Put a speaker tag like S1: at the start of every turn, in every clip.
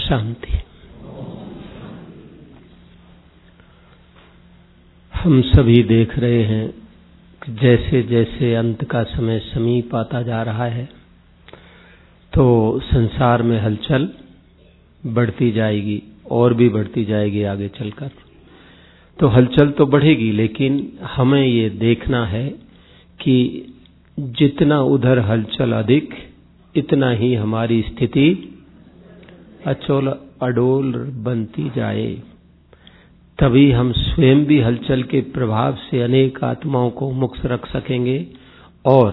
S1: शांति। हम सभी देख रहे हैं कि जैसे जैसे अंत का समय समीप आता जा रहा है तो संसार में हलचल बढ़ती जाएगी और भी बढ़ती जाएगी आगे चलकर। तो हलचल तो बढ़ेगी, लेकिन हमें ये देखना है कि जितना उधर हलचल अधिक, इतना ही हमारी स्थिति अचल अडोल बनती जाए। तभी हम स्वयं भी हलचल के प्रभाव से अनेक आत्माओं को मुक्त रख सकेंगे और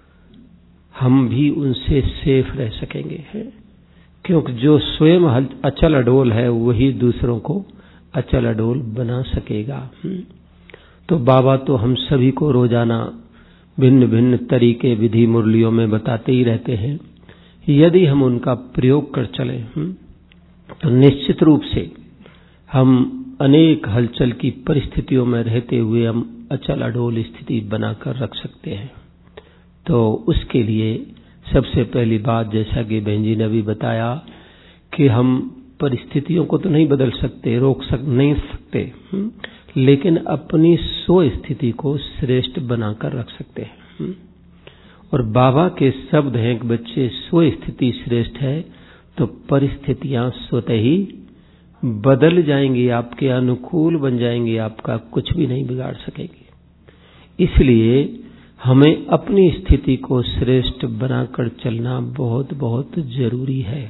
S1: हम भी उनसे सेफ रह सकेंगे। क्योंकि जो स्वयं अचल अडोल है वही दूसरों को अचल अडोल बना सकेगा। तो बाबा तो हम सभी को रोजाना भिन्न भिन्न तरीके विधि मुरलियों में बताते ही रहते हैं। यदि हम उनका प्रयोग कर चले तो निश्चित रूप से हम अनेक हलचल की परिस्थितियों में रहते हुए हम अचल अडोल स्थिति बनाकर रख सकते हैं। तो उसके लिए सबसे पहली बात, जैसा कि बहन जी ने भी बताया, कि हम परिस्थितियों को तो नहीं बदल सकते, नहीं सकते, लेकिन अपनी स्व स्थिति को श्रेष्ठ बनाकर रख सकते हैं। और बाबा के शब्द हैं कि बच्चे स्व स्थिति श्रेष्ठ है तो परिस्थितियां स्वतः ही बदल जाएंगी, आपके अनुकूल बन जाएंगी, आपका कुछ भी नहीं बिगाड़ सकेगी। इसलिए हमें अपनी स्थिति को श्रेष्ठ बनाकर चलना बहुत बहुत जरूरी है।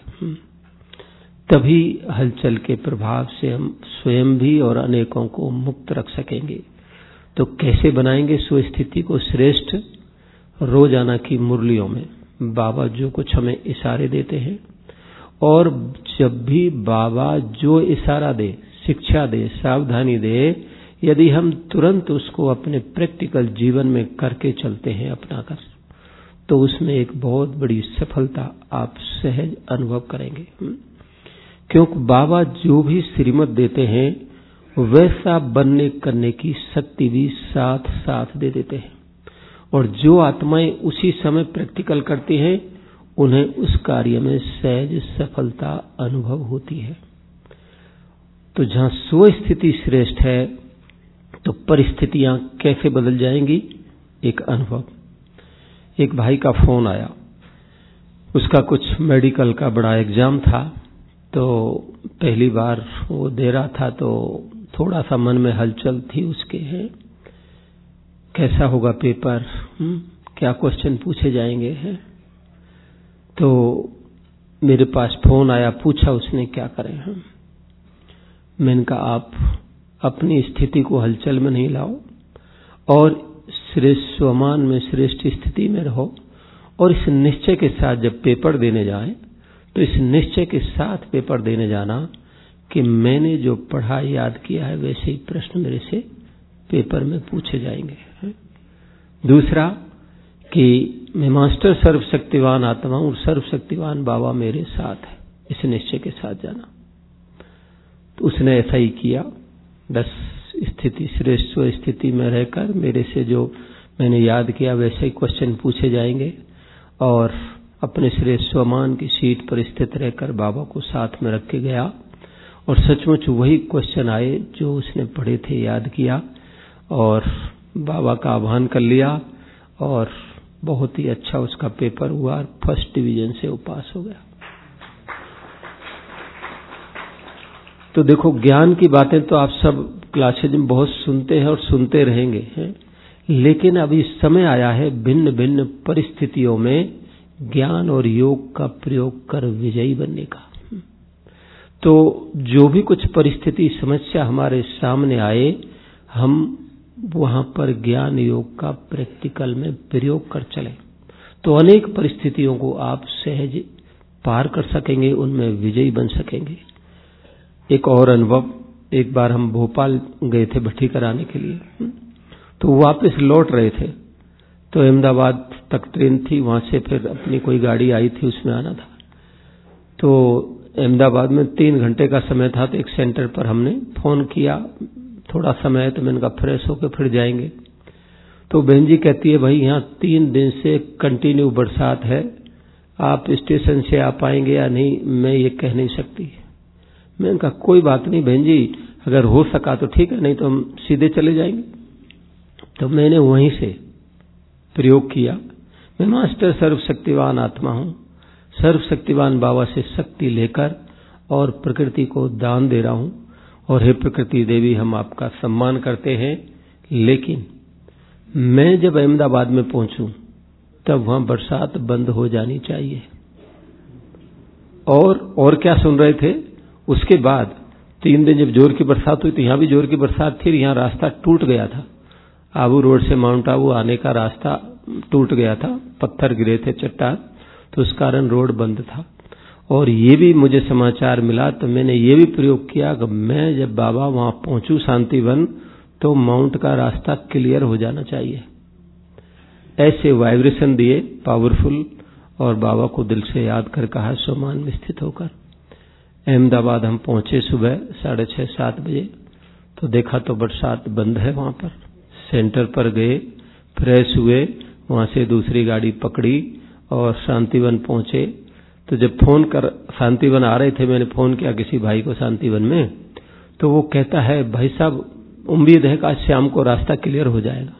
S1: तभी हलचल के प्रभाव से हम स्वयं भी और अनेकों को मुक्त रख सकेंगे। तो कैसे बनाएंगे स्वस्थिति को श्रेष्ठ? रोजाना की मुरलियों में बाबा जो कुछ हमें इशारे देते हैं, और जब भी बाबा जो इशारा दे, शिक्षा दे, सावधानी दे, यदि हम तुरंत उसको अपने प्रैक्टिकल जीवन में करके चलते हैं, अपनाकर, तो उसमें एक बहुत बड़ी सफलता आप सहज अनुभव करेंगे। क्योंकि बाबा जो भी श्रीमत देते हैं वैसा बनने करने की शक्ति भी साथ साथ दे देते हैं। और जो आत्माएं उसी समय प्रैक्टिकल करती हैं उन्हें उस कार्य में सहज सफलता अनुभव होती है। तो जहां स्व स्थिति श्रेष्ठ है तो परिस्थितियां कैसे बदल जाएंगी? एक अनुभव। एक भाई का फोन आया, उसका कुछ मेडिकल का बड़ा एग्जाम था, तो पहली बार वो दे रहा था, तो थोड़ा सा मन में हलचल थी उसके। है कैसा होगा पेपर, क्या क्वेश्चन पूछे जाएंगे। है तो मेरे पास फोन आया, पूछा उसने क्या करें हम। मैंने कहा आप अपनी स्थिति को हलचल में नहीं लाओ और श्रेष्ठ स्वमान में श्रेष्ठ स्थिति में रहो, और इस निश्चय के साथ जब पेपर देने जाए तो इस निश्चय के साथ पेपर देने जाना कि मैंने जो पढ़ा याद किया है वैसे ही प्रश्न मेरे से पेपर में पूछे जाएंगे। दूसरा कि मैं मास्टर सर्वशक्तिवान आत्मा हूं, सर्वशक्तिवान बाबा मेरे साथ है, इस निश्चय के साथ जाना। तो उसने ऐसा ही किया। बस स्थिति श्रेष्ठ स्थिति में रहकर मेरे से जो मैंने याद किया वैसे ही क्वेश्चन पूछे जाएंगे, और अपने श्रेष्ठ स्वमान की सीट पर स्थित रहकर बाबा को साथ में रख के गया, और सचमुच वही क्वेश्चन आए जो उसने पढ़े थे, याद किया, और बाबा का आह्वान कर लिया, और बहुत ही अच्छा उसका पेपर हुआ, फर्स्ट डिवीजन से वो पास हो गया। तो देखो, ज्ञान की बातें तो आप सब क्लासेज में बहुत सुनते हैं और सुनते रहेंगे, हैं? लेकिन अभी समय आया है भिन्न भिन्न परिस्थितियों में ज्ञान और योग का प्रयोग कर विजयी बनने का। तो जो भी कुछ परिस्थिति समस्या हमारे सामने आए, हम वहां पर ज्ञान योग का प्रैक्टिकल में प्रयोग कर चले, तो अनेक परिस्थितियों को आप सहज पार कर सकेंगे, उनमें विजयी बन सकेंगे। एक और अनुभव, एक बार हम भोपाल गए थे भट्टी कराने के लिए, तो वापस लौट रहे थे, तो अहमदाबाद तक ट्रेन थी, वहां से फिर अपनी कोई गाड़ी आई थी, उसमें आना था। तो अहमदाबाद में 3 घंटे का समय था, तो एक सेंटर पर हमने फोन किया, थोड़ा समय है, तो मैंने कहा फ्रेश होकर फिर जाएंगे। तो बहन जी कहती है भाई यहाँ 3 दिन से कंटिन्यू बरसात है, आप स्टेशन से आ पाएंगे या नहीं मैं ये कह नहीं सकती। मैंने कहा कोई बात नहीं बहन जी, अगर हो सका तो ठीक है, नहीं तो हम सीधे चले जाएंगे। तो मैंने वहीं से प्रयोग किया। मैं मास्टर सर्वशक्तिवान आत्मा हूं, सर्वशक्तिवान बाबा से शक्ति लेकर और प्रकृति को दान दे रहा हूं। और हे प्रकृति देवी, हम आपका सम्मान करते हैं, लेकिन मैं जब अहमदाबाद में पहुंचूं तब वहां बरसात बंद हो जानी चाहिए। और क्या सुन रहे थे, उसके बाद 3 दिन जब जोर की बरसात हुई तो यहां भी जोर की बरसात थी, यहां रास्ता टूट गया था। आबू रोड से माउंट आबू आने का रास्ता टूट गया था, पत्थर गिरे थे, चट्टान, तो उस कारण रोड बंद था। और ये भी मुझे समाचार मिला, तो मैंने ये भी प्रयोग किया कि मैं जब बाबा वहां पहुंचूं शांतिवन तो माउंट का रास्ता क्लियर हो जाना चाहिए। ऐसे वाइब्रेशन दिए पावरफुल, और बाबा को दिल से याद कर कहा सोमान में स्थित होकर। अहमदाबाद हम पहुंचे सुबह 6:30-7 बजे, तो देखा तो बरसात बंद है वहां पर। सेंटर पर गए, फ्रेश हुए, वहां से दूसरी गाड़ी पकड़ी और शांतिवन पहुंचे। तो जब फोन कर शांतिवन आ रहे थे, मैंने फोन किया किसी भाई को शांतिवन में, तो वो कहता है भाई साहब उम्मीद है कि आज शाम को रास्ता क्लियर हो जाएगा।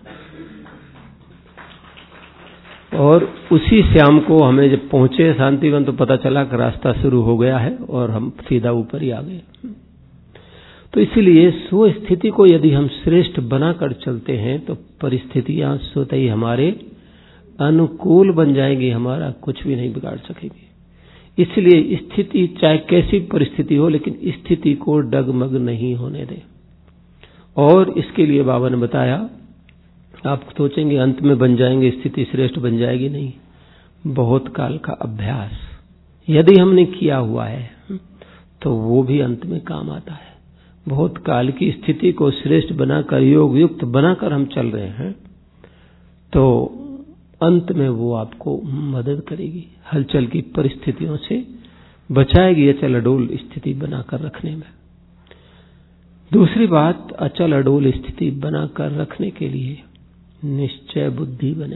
S1: और उसी शाम को हमें जब पहुंचे शांतिवन तो पता चला कि रास्ता शुरू हो गया है और हम सीधा ऊपर ही आ गए। तो इसीलिए स्व स्थिति को यदि हम श्रेष्ठ बनाकर चलते हैं तो परिस्थितियां स्वतः ही हमारे अनुकूल बन जाएंगी, हमारा कुछ भी नहीं बिगाड़ सकेगी। इसलिए स्थिति चाहे कैसी परिस्थिति हो, लेकिन स्थिति को डगमग नहीं होने दे। और इसके लिए बाबा ने बताया, आप सोचेंगे अंत में बन जाएंगे, स्थिति श्रेष्ठ बन जाएगी, नहीं, बहुत काल का अभ्यास यदि हमने किया हुआ है तो वो भी अंत में काम आता है। बहुत काल की स्थिति को श्रेष्ठ बनाकर, योग युक्त बनाकर हम चल रहे हैं तो अंत में वो आपको मदद करेगी, हलचल की परिस्थितियों से बचाएगी, अचल अडोल स्थिति बनाकर रखने में। दूसरी बात, अचल अडोल स्थिति बनाकर रखने के लिए निश्चय बुद्धि बने।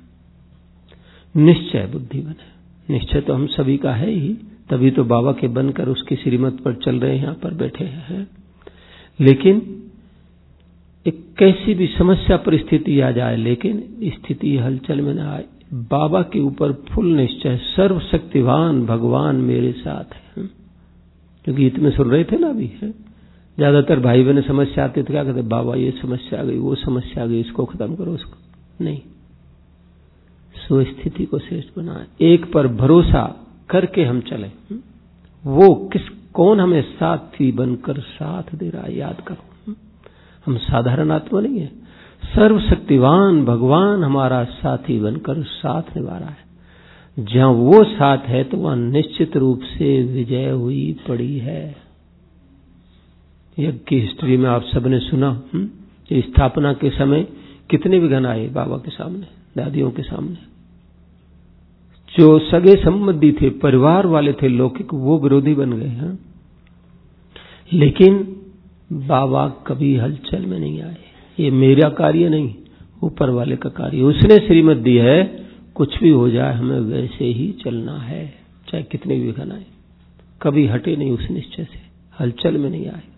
S1: निश्चय बुद्धि बने। निश्चय तो हम सभी का है ही, तभी तो बाबा के बनकर उसकी श्रीमत पर चल रहे हैं, यहां पर बैठे हैं। लेकिन एक कैसी भी समस्या परिस्थिति आ जाए, लेकिन स्थिति हलचल में न आए, बाबा के ऊपर फुल निश्चय, सर्वशक्तिवान भगवान मेरे साथ है। क्योंकि गीत में सुन रहे थे ना अभी, है ज्यादातर भाई बहन समस्या आती तो क्या कहते, बाबा ये समस्या आ गई, वो समस्या आ गई, इसको खत्म करो, उसको नहीं। सो स्थिति को श्रेष्ठ बनाए, एक पर भरोसा करके हम चले। वो कौन हमें साथी बनकर साथ दे रहा है, याद करो। हम साधारण आत्मा नहीं है, सर्वशक्तिवान भगवान हमारा साथी बनकर साथ निभा रहा है। जहां वो साथ है तो वहां निश्चित रूप से विजय हुई पड़ी है। यज्ञ की हिस्ट्री में आप सबने सुना, स्थापना के समय कितने विघ्न आए बाबा के सामने, दादियों के सामने। जो सगे संबंधी थे, परिवार वाले थे लौकिक, वो विरोधी बन गए हैं। लेकिन बाबा कभी हलचल में नहीं आए। ये मेरा कार्य नहीं, ऊपर वाले का कार्य। उसने श्रीमत दी है, कुछ भी हो जाए हमें वैसे ही चलना है, चाहे कितने भी विघ्न आए। कभी हटे नहीं उस निश्चय से, हलचल में नहीं आए।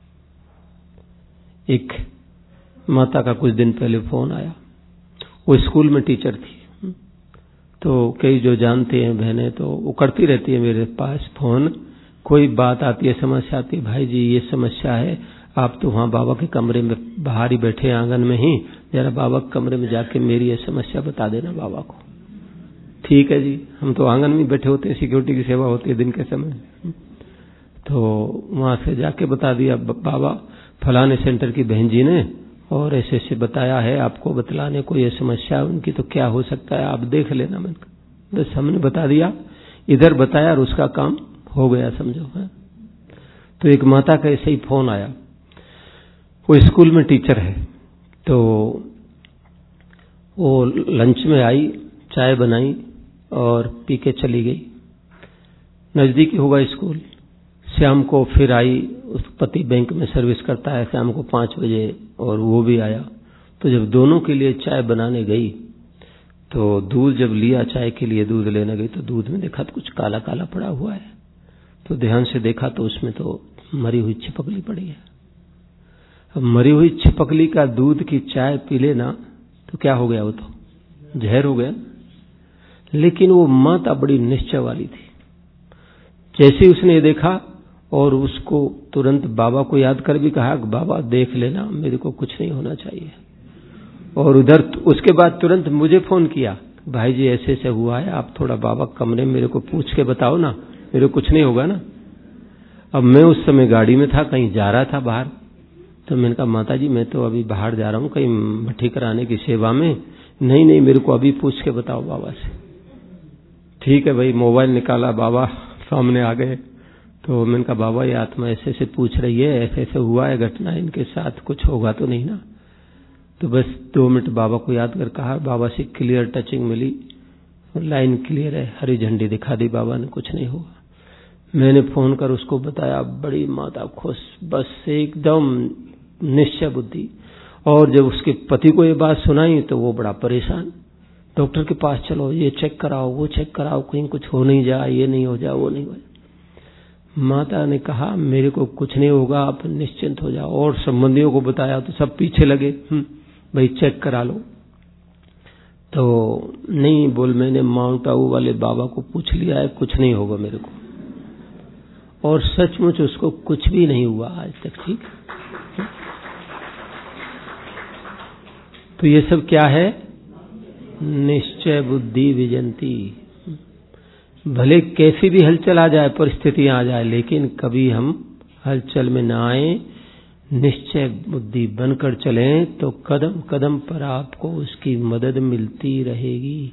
S1: एक माता का कुछ दिन पहले फोन आया, वो स्कूल में टीचर थी, तो कई जो जानते हैं बहनें तो वो करती रहती है मेरे पास फोन, कोई बात आती है, समस्या आती है, भाई जी ये समस्या है, आप तो वहां बाबा के कमरे में बाहर ही बैठे आंगन में ही, जरा बाबा के कमरे में जाके मेरी ये समस्या बता देना बाबा को। ठीक है जी, हम तो आंगन में बैठे होते हैं, सिक्योरिटी की सेवा होती है दिन के समय। तो वहां से जाके बता दिया, बाबा फलाने सेंटर की बहन जी ने और ऐसे ऐसे बताया है, आपको बतलाने को ये समस्या उनकी, तो क्या हो सकता है आप देख लेना। मैंने बस हमने बता दिया, इधर बताया और उसका काम हो गया, समझो है। तो एक माता का ऐसे ही फोन आया, वो स्कूल में टीचर है, तो वो लंच में आई, चाय बनाई और पी के चली गई। नजदीक होगा स्कूल। शाम को फिर आई, उस पति बैंक में सर्विस करता है, शाम को 5 बजे और वो भी आया। तो जब दोनों के लिए चाय बनाने गई तो दूध जब लिया चाय के लिए, दूध लेने गई तो दूध में देखा तो कुछ काला काला पड़ा हुआ है। तो ध्यान से देखा तो उसमें तो मरी हुई छिपकली पड़ी है। अब मरी हुई छिपकली का दूध की चाय पी लेना तो क्या हो गया, वो तो जहर हो गया। लेकिन वो माता बड़ी निश्चय वाली थी। जैसे उसने ये देखा और उसको तुरंत बाबा को याद कर भी कहा, बाबा देख लेना, मेरे को कुछ नहीं होना चाहिए। और उधर उसके बाद तुरंत मुझे फोन किया, भाई जी ऐसे ऐसे हुआ है, आप थोड़ा बाबा कमरे में मेरे को पूछ के बताओ ना, मेरे को कुछ नहीं होगा ना। अब मैं उस समय गाड़ी में था, कहीं जा रहा था बाहर, तो मैंने कहा माता जी मैं तो अभी बाहर जा रहा हूँ कहीं भट्टी कराने की सेवा में, नहीं मेरे को अभी पूछ के बताओ बाबा से। ठीक है भाई, मोबाइल निकाला, बाबा सामने आ गए। तो मैंने कहा बाबा ये आत्मा ऐसे ऐसे पूछ रही है, ऐसे ऐसे हुआ है घटना, इनके साथ कुछ होगा तो नहीं ना। तो बस 2 मिनट बाबा को याद कर कहा, बाबा से क्लियर टचिंग मिली, लाइन क्लियर है, हरी झंडी दिखा दी बाबा ने, कुछ नहीं हुआ। मैंने फोन कर उसको बताया, बड़ी माता खुश, बस एकदम निश्चय बुद्धि। और जब उसके पति को ये बात सुनाई तो वो बड़ा परेशान, डॉक्टर के पास चलो, ये चेक कराओ, वो चेक कराओ, कहीं कुछ हो नहीं जाए, ये नहीं हो जाए, वो नहीं हो जाए। माता ने कहा मेरे को कुछ नहीं होगा, आप निश्चिंत हो जाओ। और संबंधियों को बताया तो सब पीछे लगे, भाई चेक करा लो। तो नहीं बोल, मैंने माउंट आबू वाले बाबा को पूछ लिया है, कुछ नहीं होगा मेरे को। और सचमुच उसको कुछ भी नहीं हुआ आज तक। ठीक, तो ये सब क्या है, निश्चय बुद्धि विजंती। भले कैसी भी हलचल आ जाए, परिस्थितियां आ जाए, लेकिन कभी हम हलचल में ना आए, निश्चय बुद्धि बनकर चलें तो कदम कदम पर आपको उसकी मदद मिलती रहेगी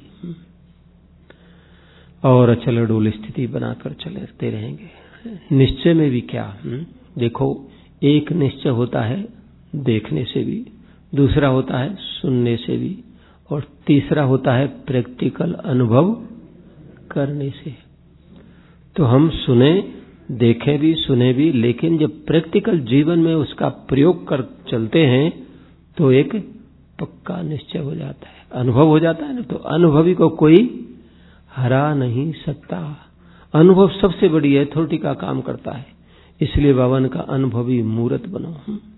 S1: और अचल अडोल स्थिति बनाकर चलते रहेंगे। निश्चय में भी क्या, देखो एक निश्चय होता है देखने से भी, दूसरा होता है सुनने से भी, और तीसरा होता है प्रैक्टिकल अनुभव करने से। तो हम सुने, देखें भी, सुने भी, लेकिन जब प्रैक्टिकल जीवन में उसका प्रयोग कर चलते हैं तो एक पक्का निश्चय हो जाता है, अनुभव हो जाता है ना। तो अनुभवी को कोई हरा नहीं सकता। अनुभव सबसे बड़ी अथॉरिटी का काम करता है। इसलिए बाबा ने कहा अनुभवी मूर्त बनो।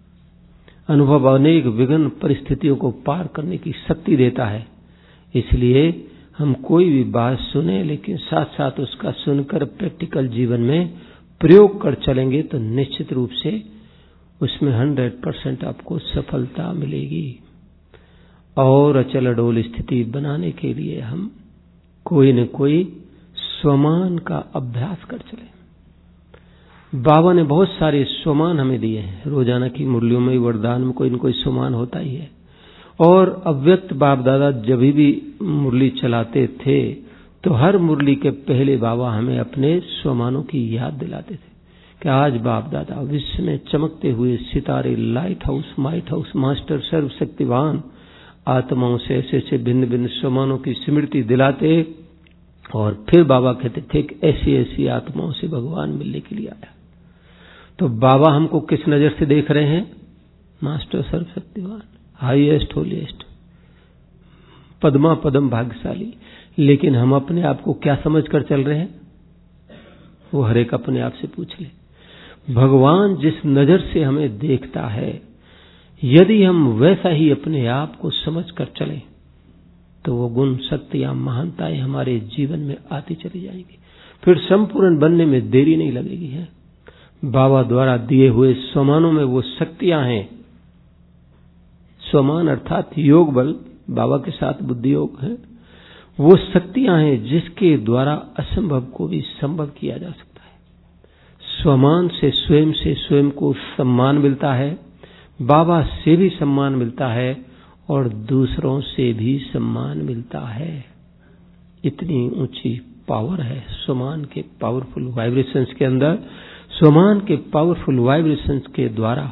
S1: अनुभव अनेक विभिन्न परिस्थितियों को पार करने की शक्ति देता है। इसलिए हम कोई भी बात सुने, लेकिन साथ साथ उसका सुनकर प्रैक्टिकल जीवन में प्रयोग कर चलेंगे तो निश्चित रूप से उसमें 100% आपको सफलता मिलेगी। और अचल अडोल स्थिति बनाने के लिए हम कोई न कोई स्वमान का अभ्यास कर चले। बाबा ने बहुत सारे स्वमान हमें दिए हैं। रोजाना की मुरलियों में, वरदान में कोई न कोई स्वमान होता ही है। और अव्यक्त बाप दादा जब भी मुरली चलाते थे तो हर मुरली के पहले बाबा हमें अपने स्वमानों की याद दिलाते थे कि आज बाप दादा विश्व में चमकते हुए सितारे, light house, might house, master, सर्वशक्तिवान आत्माओं से ऐसे ऐसे भिन्न भिन्न स्वमानों की स्मृति दिलाते। और फिर बाबा कहते थे कि ऐसी ऐसी आत्माओं से भगवान मिलने के लिए आया। तो बाबा हमको किस नजर से देख रहे हैं? मास्टर, सर्वशक्तिवान, हाईएस्ट, होलीएस्ट, पद्मा पदम, भाग्यशाली। लेकिन हम अपने आप को क्या समझकर चल रहे हैं? वो हर एक अपने आप से पूछ ले। भगवान जिस नजर से हमें देखता है, यदि हम वैसा ही अपने आप को समझकर चलें तो वो गुण, शक्तियां, महानताएं हमारे जीवन में आती चली जाएंगी। फिर संपूर्ण बनने में देरी नहीं लगेगी है। बाबा द्वारा दिए हुए स्वमानों में वो शक्तियां हैं। स्वमान अर्थात योग बल, बाबा के साथ बुद्धि योग है। वो शक्तियां हैं जिसके द्वारा असंभव को भी संभव किया जा सकता है। स्वमान से स्वयं को सम्मान मिलता है, बाबा से भी सम्मान मिलता है और दूसरों से भी सम्मान मिलता है। इतनी ऊंची पावर है स्वमान के पावरफुल वाइब्रेशंस के अंदर। स्वमान के पावरफुल वाइब्रेशंस के द्वारा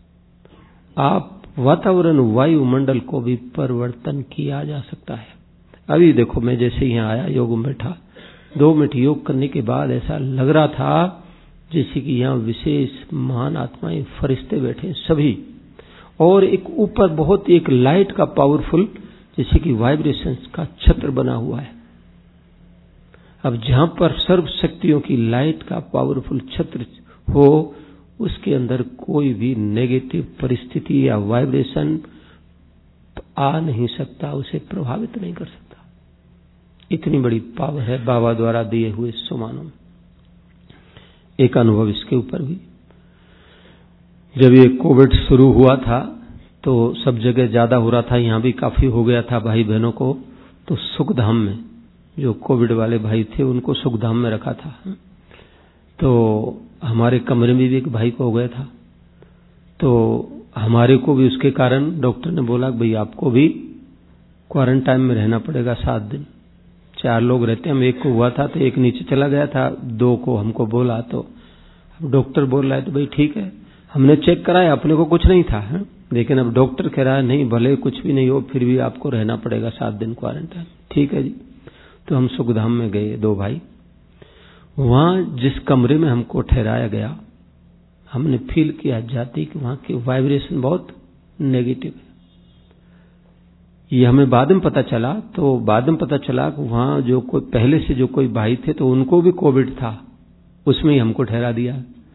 S1: आप वातावरण, वायुमंडल को भी परिवर्तन किया जा सकता है। अभी देखो, मैं जैसे यहाँ आया, योग में बैठा, 2 मिनट योग करने के बाद ऐसा लग रहा था जैसे कि यहाँ विशेष महान आत्माएं, फरिश्ते बैठे सभी, और एक ऊपर बहुत एक लाइट का पावरफुल जैसे कि वाइब्रेशंस का छत्र बना हुआ है। अब जहां पर सर्व शक्तियों की लाइट का पावरफुल छत्र हो, उसके अंदर कोई भी नेगेटिव परिस्थिति या वाइब्रेशन आ नहीं सकता, उसे प्रभावित नहीं कर सकता। इतनी बड़ी पावर है बाबा द्वारा दिए हुए सुमानों में। एक अनुभव इसके ऊपर भी, जब ये कोविड शुरू हुआ था तो सब जगह ज्यादा हो रहा था, यहां भी काफी हो गया था भाई बहनों को। तो सुखधाम में जो कोविड वाले भाई थे उनको सुखधाम में रखा था। तो हमारे कमरे में भी एक भाई को हो गया था, तो हमारे को भी उसके कारण डॉक्टर ने बोला भाई आपको भी क्वारंटाइन में रहना पड़ेगा 7 दिन। 4 लोग रहते हैं, हम एक को हुआ था तो एक नीचे चला गया था, 2 को हमको बोला। तो अब डॉक्टर बोल रहा है तो भाई ठीक है, हमने चेक कराया, अपने को कुछ नहीं था है? लेकिन अब डॉक्टर कह रहा है नहीं, भले कुछ भी नहीं हो फिर भी आपको रहना पड़ेगा 7 दिन क्वारंटाइन। ठीक है जी। तो हम सुखधाम में गए 2 भाई। वहां जिस कमरे में हमको ठहराया गया, हमने फील किया जाती कि वहां की वाइब्रेशन बहुत नेगेटिव है। ये हमें बाद में पता चला। तो बाद में पता चला कि वहां जो कोई पहले से जो कोई भाई थे तो उनको भी कोविड था, उसमें ही हमको ठहरा दिया।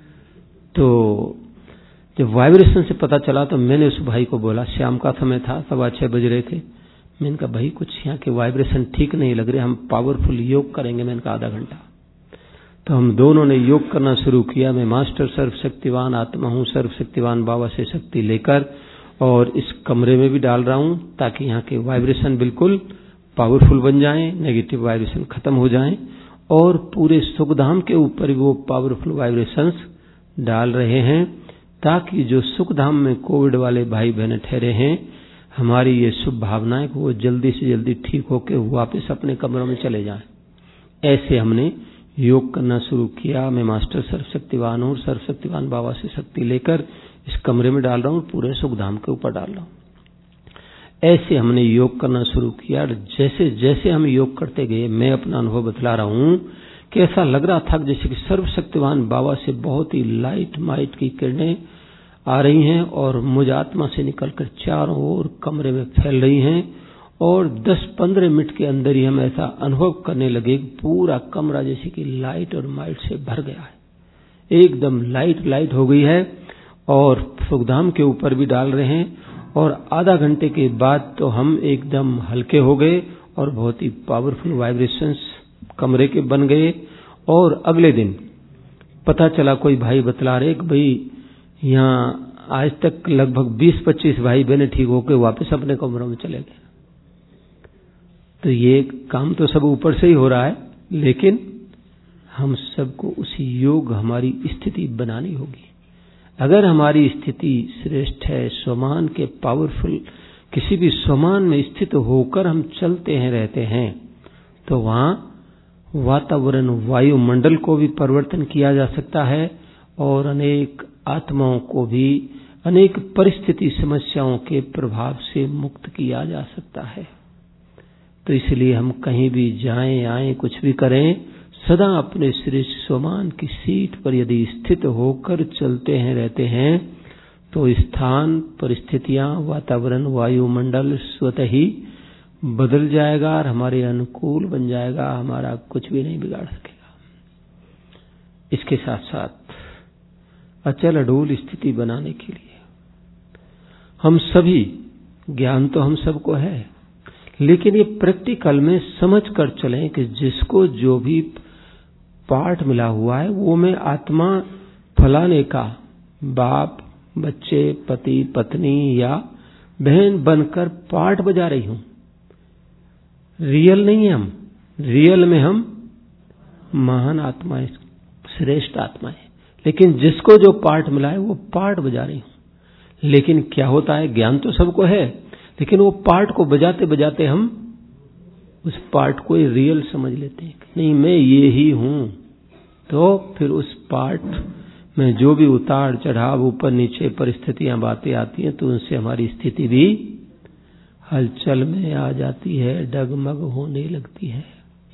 S1: तो जब वाइब्रेशन से पता चला तो मैंने उस भाई को बोला, शाम का समय था, 6:15 बज रहे थे। मैंने कहा भाई कुछ यहाँ के वाइब्रेशन ठीक नहीं लग रहे, हम पावरफुल योग करेंगे। मैंने कहा आधा घंटा। तो हम दोनों ने योग करना शुरू किया। मैं मास्टर सर्वशक्तिवान आत्मा हूँ, सर्वशक्तिवान बाबा से शक्ति लेकर और इस कमरे में भी डाल रहा हूँ ताकि यहाँ के वाइब्रेशन बिल्कुल पावरफुल बन जाएं, नेगेटिव वाइब्रेशन खत्म हो जाएं और पूरे सुखधाम के ऊपर वो पावरफुल वाइब्रेशंस डाल रहे हैं ताकि जो सुखधाम में कोविड वाले भाई बहने ठहरे हैं, हमारी ये शुभ भावनाएं कि वो जल्दी से जल्दी ठीक होकर वापस अपने कमरों में चले जाएं। ऐसे हमने योग करना शुरू किया। मैं मास्टर सर्वशक्तिवान हूँ, सर्वशक्तिवान बाबा से शक्ति लेकर इस कमरे में डाल रहा हूँ, पूरे सुखधाम के ऊपर डाल रहा हूँ। ऐसे हमने योग करना शुरू किया। जैसे जैसे हम योग करते गए, मैं अपना अनुभव बतला रहा हूँ कि ऐसा लग रहा था जैसे कि सर्वशक्तिवान बाबा से बहुत ही लाइट माइट की किरणें आ रही हैं और मुझ आत्मा से निकलकर चारों ओर कमरे में फैल रही हैं। और 10-15 मिनट के अंदर ही हम ऐसा अनुभव करने लगे पूरा कमरा जैसे कि लाइट और माइट से भर गया है, एकदम लाइट हो गई है। और सुखधाम के ऊपर भी डाल रहे हैं और आधा घंटे के बाद तो हम एकदम हल्के हो गए और बहुत ही पावरफुल वाइब्रेशंस कमरे के बन गए। और अगले दिन पता चला, कोई भाई बतला रहे कि भाई यहाँ आज तक लगभग 20-25 भाई बहने ठीक होकर वापस अपने कमरों में चले गए। तो ये काम तो सब ऊपर से ही हो रहा है, लेकिन हम सबको उसी योग हमारी स्थिति बनानी होगी। अगर हमारी स्थिति श्रेष्ठ है, स्वमान के पावरफुल किसी भी स्वमान में स्थित होकर हम चलते हैं रहते हैं, तो वहां वातावरण वायुमंडल को भी परिवर्तन किया जा सकता है और अनेक आत्माओं को भी अनेक परिस्थिति समस्याओं के प्रभाव से मुक्त किया जा सकता है। तो इसलिए हम कहीं भी जाएं आएं कुछ भी करें, सदा अपने श्रेष्ठ स्वमान की सीट पर यदि स्थित होकर चलते हैं रहते हैं तो स्थान, परिस्थितियां, वातावरण, वायुमंडल स्वतः ही बदल जाएगा और हमारे अनुकूल बन जाएगा। हमारा कुछ भी नहीं बिगाड़ सकेगा। इसके साथ साथ अचल अडोल स्थिति बनाने के लिए हम सभी, ज्ञान तो हम सबको है, लेकिन ये प्रैक्टिकल में समझ कर चलें कि जिसको जो भी पाठ मिला हुआ है वो मैं आत्मा फलाने का बाप, बच्चे, पति, पत्नी या बहन बनकर पाठ बजा रही हूं। रियल नहीं है हम, रियल में हम महान आत्माएं, श्रेष्ठ आत्माएं, लेकिन जिसको जो पाठ मिला है वो पाठ बजा रही हूं। लेकिन क्या होता है, ज्ञान तो सबको है, लेकिन वो पाठ को बजाते बजाते हम उस पाठ को रियल समझ लेते हैं, नहीं मैं ये ही हूं। तो फिर उस पाठ में जो भी उतार चढ़ाव, ऊपर नीचे परिस्थितियां, बातें आती हैं तो उनसे हमारी स्थिति भी हलचल में आ जाती है, डगमग होने लगती है।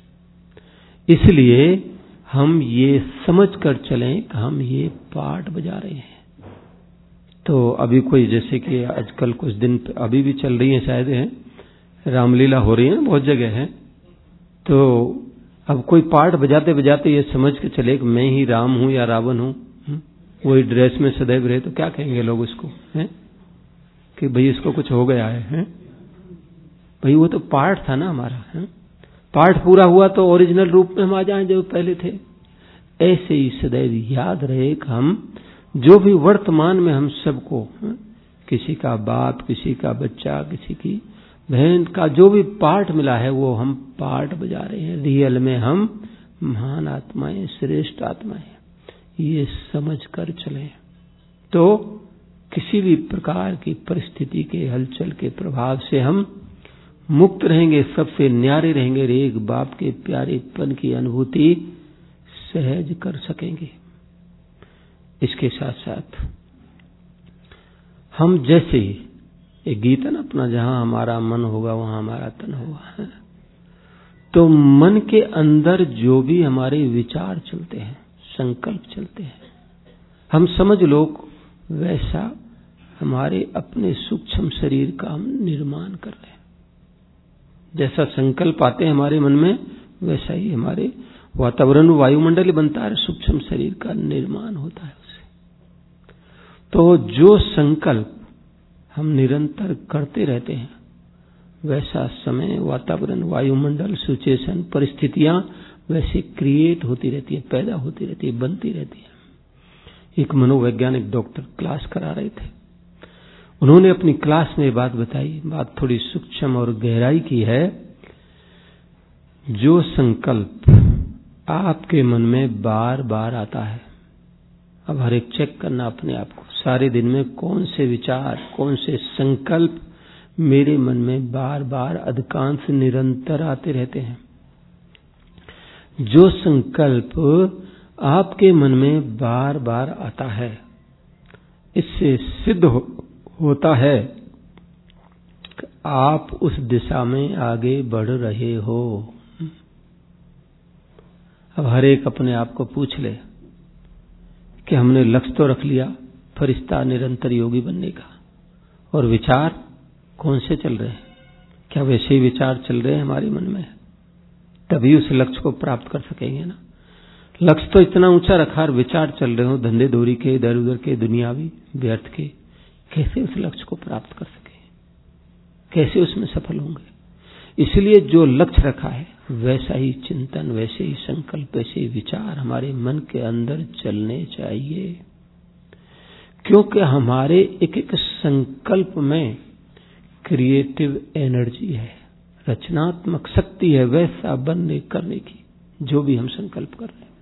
S1: इसलिए हम ये समझ कर चलें कि हम ये पाठ बजा रहे हैं। तो अभी कोई जैसे कि आजकल कुछ दिन अभी भी चल रही है, शायद है, रामलीला हो रही है, बहुत जगह है। तो अब कोई पाठ बजाते बजाते ये समझ के चले कि मैं ही राम हूं या रावण हूं, वही ड्रेस में सदैव रहे, तो क्या कहेंगे लोग उसको, हैं? कि भाई इसको कुछ हो गया है? भाई वो तो पाठ था ना हमारा, है? पाठ पूरा हुआ तो ओरिजिनल रूप में हम आ जाएं जो पहले थे। ऐसे ही सदैव याद रहे कि हम जो भी वर्तमान में हम सबको, किसी का बाप, किसी का बच्चा, किसी की बहन का जो भी पाठ मिला है वो हम पाठ बजा रहे हैं। रियल में हम महान आत्माएं, श्रेष्ठ आत्माएं, ये समझ कर चलें तो किसी भी प्रकार की परिस्थिति के हलचल के प्रभाव से हम मुक्त रहेंगे, सबसे न्यारे रहेंगे, एक बाप के प्यारेपन की अनुभूति सहज कर सकेंगे। इसके साथ साथ हम जैसे ही एक गीत है ना अपना, जहां हमारा मन होगा वहां हमारा तन होगा, तो मन के अंदर जो भी हमारे विचार चलते हैं, संकल्प चलते हैं, हम समझ लो वैसा हमारे अपने सूक्ष्म शरीर का हम निर्माण कर रहे हैं। जैसा संकल्प आते हैं हमारे मन में, वैसा ही हमारे वातावरण वायुमंडल बनता है, सूक्ष्म शरीर का निर्माण होता है उससे। तो जो संकल्प हम निरंतर करते रहते हैं, वैसा समय, वातावरण, वायुमंडल, सिचुएशन, परिस्थितियां वैसे क्रिएट होती रहती है, पैदा होती रहती है, बनती रहती है। एक मनोवैज्ञानिक डॉक्टर क्लास करा रहे थे, उन्होंने अपनी क्लास में बात बताई, बात थोड़ी सूक्ष्म और गहराई की है। जो संकल्प आपके मन में बार बार आता है, अब हर एक चेक करना अपने आप को, सारे दिन में कौन से विचार, कौन से संकल्प मेरे मन में बार बार अधिकांश निरंतर आते रहते हैं। जो संकल्प आपके मन में बार बार आता है, इससे सिद्ध होता है कि आप उस दिशा में आगे बढ़ रहे हो। अब हर एक अपने आप को पूछ ले कि हमने लक्ष्य तो रख लिया फरिश्ता निरंतर योगी बनने का, और विचार कौन से चल रहे हैं? क्या वैसे ही विचार चल रहे हैं हमारे मन में? तभी उस लक्ष्य को प्राप्त कर सकेंगे ना। लक्ष्य तो इतना ऊंचा रखा और विचार चल रहे हो धंधे दौरी के, इधर उधर के, दुनियावी व्यर्थ के, कैसे उस लक्ष्य को प्राप्त कर सके, कैसे उसमें सफल होंगे? इसलिए जो लक्ष्य रखा है वैसा ही चिंतन, वैसे ही संकल्प, वैसे ही विचार हमारे मन के अंदर चलने चाहिए, क्योंकि हमारे एक एक संकल्प में क्रिएटिव एनर्जी है, रचनात्मक शक्ति है वैसा बनने करने की, जो भी हम संकल्प कर रहे हैं।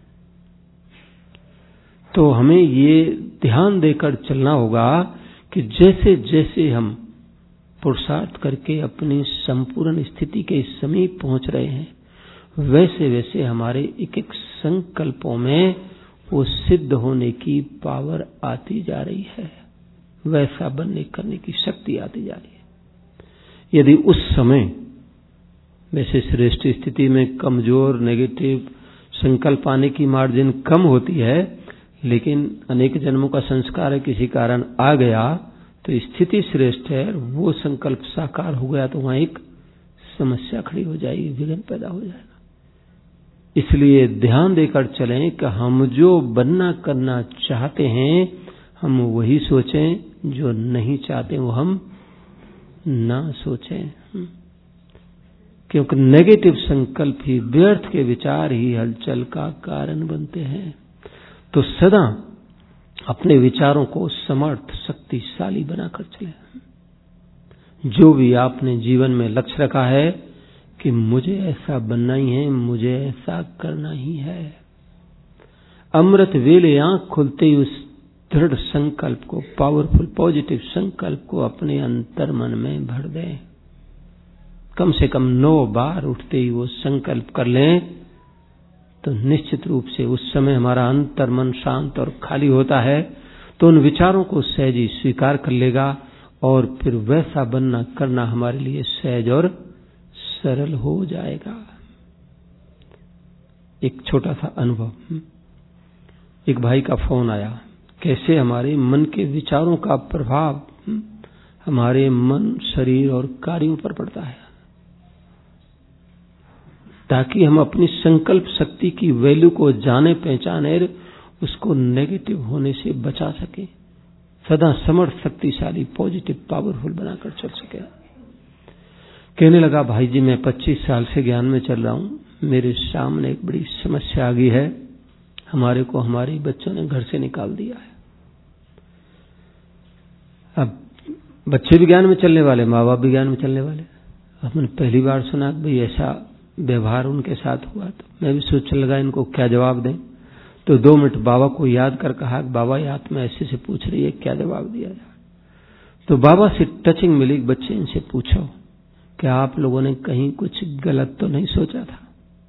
S1: तो हमें ये ध्यान देकर चलना होगा कि जैसे जैसे हम पुरुषार्थ करके अपनी संपूर्ण स्थिति के समीप पहुंच रहे हैं, वैसे वैसे हमारे एक एक संकल्पों में वो सिद्ध होने की पावर आती जा रही है, वैसा बनने करने की शक्ति आती जा रही है। यदि उस समय वैसे श्रेष्ठ स्थिति में कमजोर नेगेटिव संकल्प आने की मार्जिन कम होती है, लेकिन अनेक जन्मों का संस्कार है, किसी कारण आ गया तो स्थिति श्रेष्ठ है, वो संकल्प साकार हो गया तो वहां एक समस्या खड़ी हो जाएगी, विघ्न पैदा हो जाएगा। इसलिए ध्यान देकर चलें कि हम जो बनना करना चाहते हैं हम वही सोचें, जो नहीं चाहते वो हम ना सोचें, क्योंकि नेगेटिव संकल्प ही, व्यर्थ के विचार ही हलचल का कारण बनते हैं। तो सदा अपने विचारों को समर्थ, शक्तिशाली बनाकर चलें। जो भी आपने जीवन में लक्ष्य रखा है कि मुझे ऐसा बनना ही है, मुझे ऐसा करना ही है, अमृत वेले आंख खुलते ही उस दृढ़ संकल्प को, पावरफुल पॉजिटिव संकल्प को अपने अंतर मन में भर दें। कम से कम 9 बार उठते ही वो संकल्प कर लें तो निश्चित रूप से उस समय हमारा अंतर मन शांत और खाली होता है, तो उन विचारों को सहज ही स्वीकार कर लेगा और फिर वैसा बनना करना हमारे लिए सहज और सरल हो जाएगा। एक छोटा सा अनुभव, एक भाई का फोन आया, कैसे हमारे मन के विचारों का प्रभाव हमारे मन, शरीर और कार्यों पर पड़ता है। ताकि हम अपनी संकल्प शक्ति की वैल्यू को जाने पहचाने, उसको नेगेटिव होने से बचा सके, सदा समर्थ, शक्तिशाली, पॉजिटिव, पावरफुल बनाकर चल सके। कहने लगा, भाई जी मैं 25 साल से ज्ञान में चल रहा हूं, मेरे सामने एक बड़ी समस्या आ गई है, हमारे को हमारे बच्चों ने घर से निकाल दिया है। अब बच्चे भी ज्ञान में चलने वाले, माँ बाप भी ज्ञान में चलने वाले। अब मैंने पहली बार सुना कि भाई ऐसा व्यवहार उनके साथ हुआ, तो मैं भी सोचने लगा इनको क्या जवाब दें। तो 2 मिनट बाबा को याद कर कहा, बाबा ये आत्मा ऐसे से पूछ रही है, क्या जवाब दिया जाए। तो बाबा से टचिंग मिली, बच्चे इनसे पूछो क्या आप लोगों ने कहीं कुछ गलत तो नहीं सोचा था।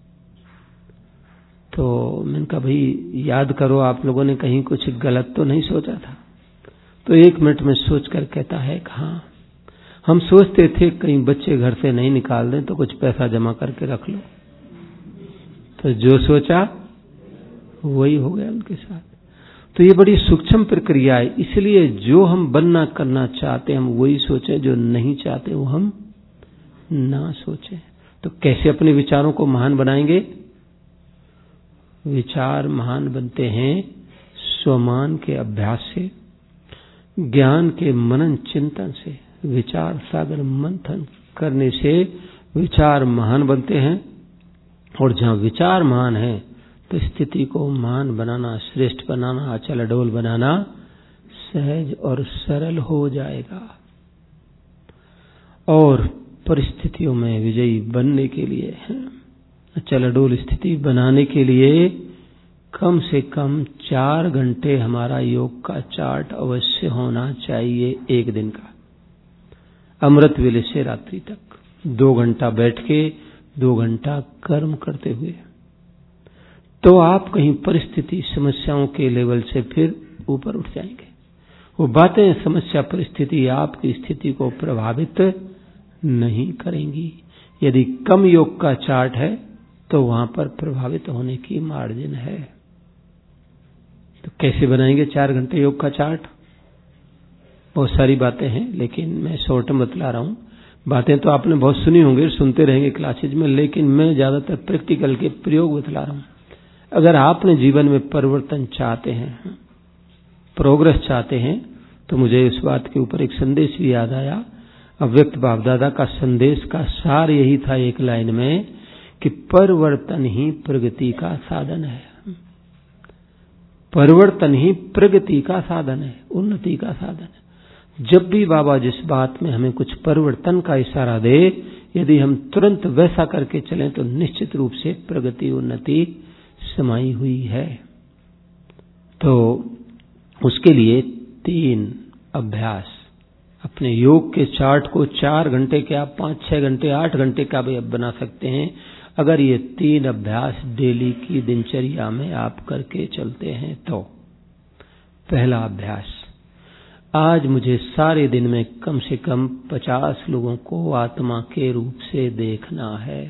S1: तो मैंने कहा भाई याद करो, आप लोगों ने कहीं कुछ गलत तो नहीं सोचा था। तो 1 मिनट में सोचकर कहता है कि हाँ, हम सोचते थे कहीं बच्चे घर से नहीं निकाल दें तो कुछ पैसा जमा करके रख लो। तो जो सोचा वही हो गया उनके साथ। तो ये बड़ी सूक्ष्म प्रक्रिया है, इसलिए जो हम बनना करना चाहते हैं हम वही सोचें, जो नहीं चाहते वो हम ना सोचें। तो कैसे अपने विचारों को महान बनाएंगे? विचार महान बनते हैं स्वमान के अभ्यास से, ज्ञान के मनन चिंतन से, विचार सागर मंथन करने से विचार महान बनते हैं। और जहां विचार महान है तो स्थिति को महान बनाना, श्रेष्ठ बनाना, अचल अडोल बनाना सहज और सरल हो जाएगा। और परिस्थितियों में विजयी बनने के लिए, अचल अडोल स्थिति बनाने के लिए कम से कम 4 घंटे हमारा योग का चार्ट अवश्य होना चाहिए एक दिन का, अमृत वेले से रात्रि तक। 2 घंटा बैठ के 2 घंटा कर्म करते हुए, तो आप कहीं परिस्थिति समस्याओं के लेवल से फिर ऊपर उठ जाएंगे। वो बातें, समस्या, परिस्थिति आपकी स्थिति को प्रभावित नहीं करेंगी। यदि कम योग का चार्ट है तो वहां पर प्रभावित होने की मार्जिन है। तो कैसे बनाएंगे 4 घंटे योग का चार्ट? बहुत सारी बातें हैं, लेकिन मैं शॉर्ट में बतला रहा हूं। बातें तो आपने बहुत सुनी होंगी, सुनते रहेंगे क्लासेज में, लेकिन मैं ज्यादातर प्रैक्टिकल के प्रयोग बतला रहा हूं। अगर आपने जीवन में परिवर्तन चाहते हैं, प्रोग्रेस चाहते हैं, तो मुझे इस बात के ऊपर एक संदेश भी याद आया। अव्यक्त बाप दादा का संदेश का सार यही था एक लाइन में कि परिवर्तन ही प्रगति का साधन है। परिवर्तन ही प्रगति का साधन है, उन्नति का साधन है। जब भी बाबा जिस बात में हमें कुछ परिवर्तन का इशारा दे, यदि हम तुरंत वैसा करके चलें तो निश्चित रूप से प्रगति, उन्नति समाई हुई है। तो उसके लिए 3 अभ्यास, अपने योग के चार्ट को 4 घंटे के आप 5-6 घंटे 8 घंटे का भी अब बना सकते हैं, अगर ये 3 अभ्यास डेली की दिनचर्या में आप करके चलते हैं तो। पहला अभ्यास, आज मुझे सारे दिन में कम से कम 50 लोगों को आत्मा के रूप से देखना है।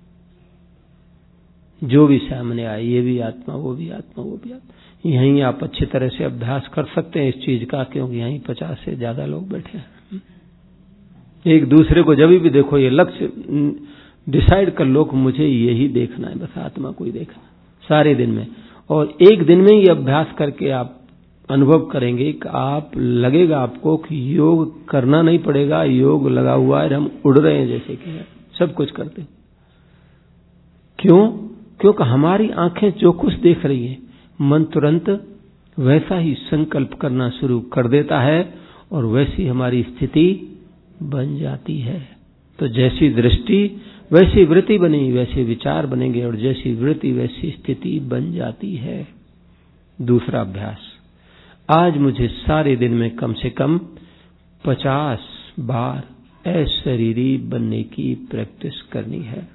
S1: जो भी सामने आए, ये भी आत्मा, वो भी आत्मा, वो भी आत्मा। यहीं आप अच्छी तरह से अभ्यास कर सकते हैं इस चीज का, क्योंकि यहीं 50 से ज्यादा लोग बैठे हैं। एक दूसरे को जब भी देखो, ये लक्ष्य डिसाइड कर लो कि मुझे यही देखना है, बस आत्मा को ही देखना सारे दिन में। और एक दिन में ये अभ्यास करके आप अनुभव करेंगे कि आप लगेगा आपको कि योग करना नहीं पड़ेगा, योग लगा हुआ है, हम उड़ रहे हैं जैसे कि सब कुछ करते हैं। क्यों? क्योंकि हमारी आंखें जो कुछ देख रही है, मन तुरंत वैसा ही संकल्प करना शुरू कर देता है और वैसी हमारी स्थिति बन जाती है। तो जैसी दृष्टि वैसी वृत्ति बनी, वैसे विचार बनेंगे, और जैसी वृत्ति वैसी स्थिति बन जाती है। दूसरा अभ्यास, आज मुझे सारे दिन में कम से कम 50 बार अशरीरी बनने की प्रैक्टिस करनी है।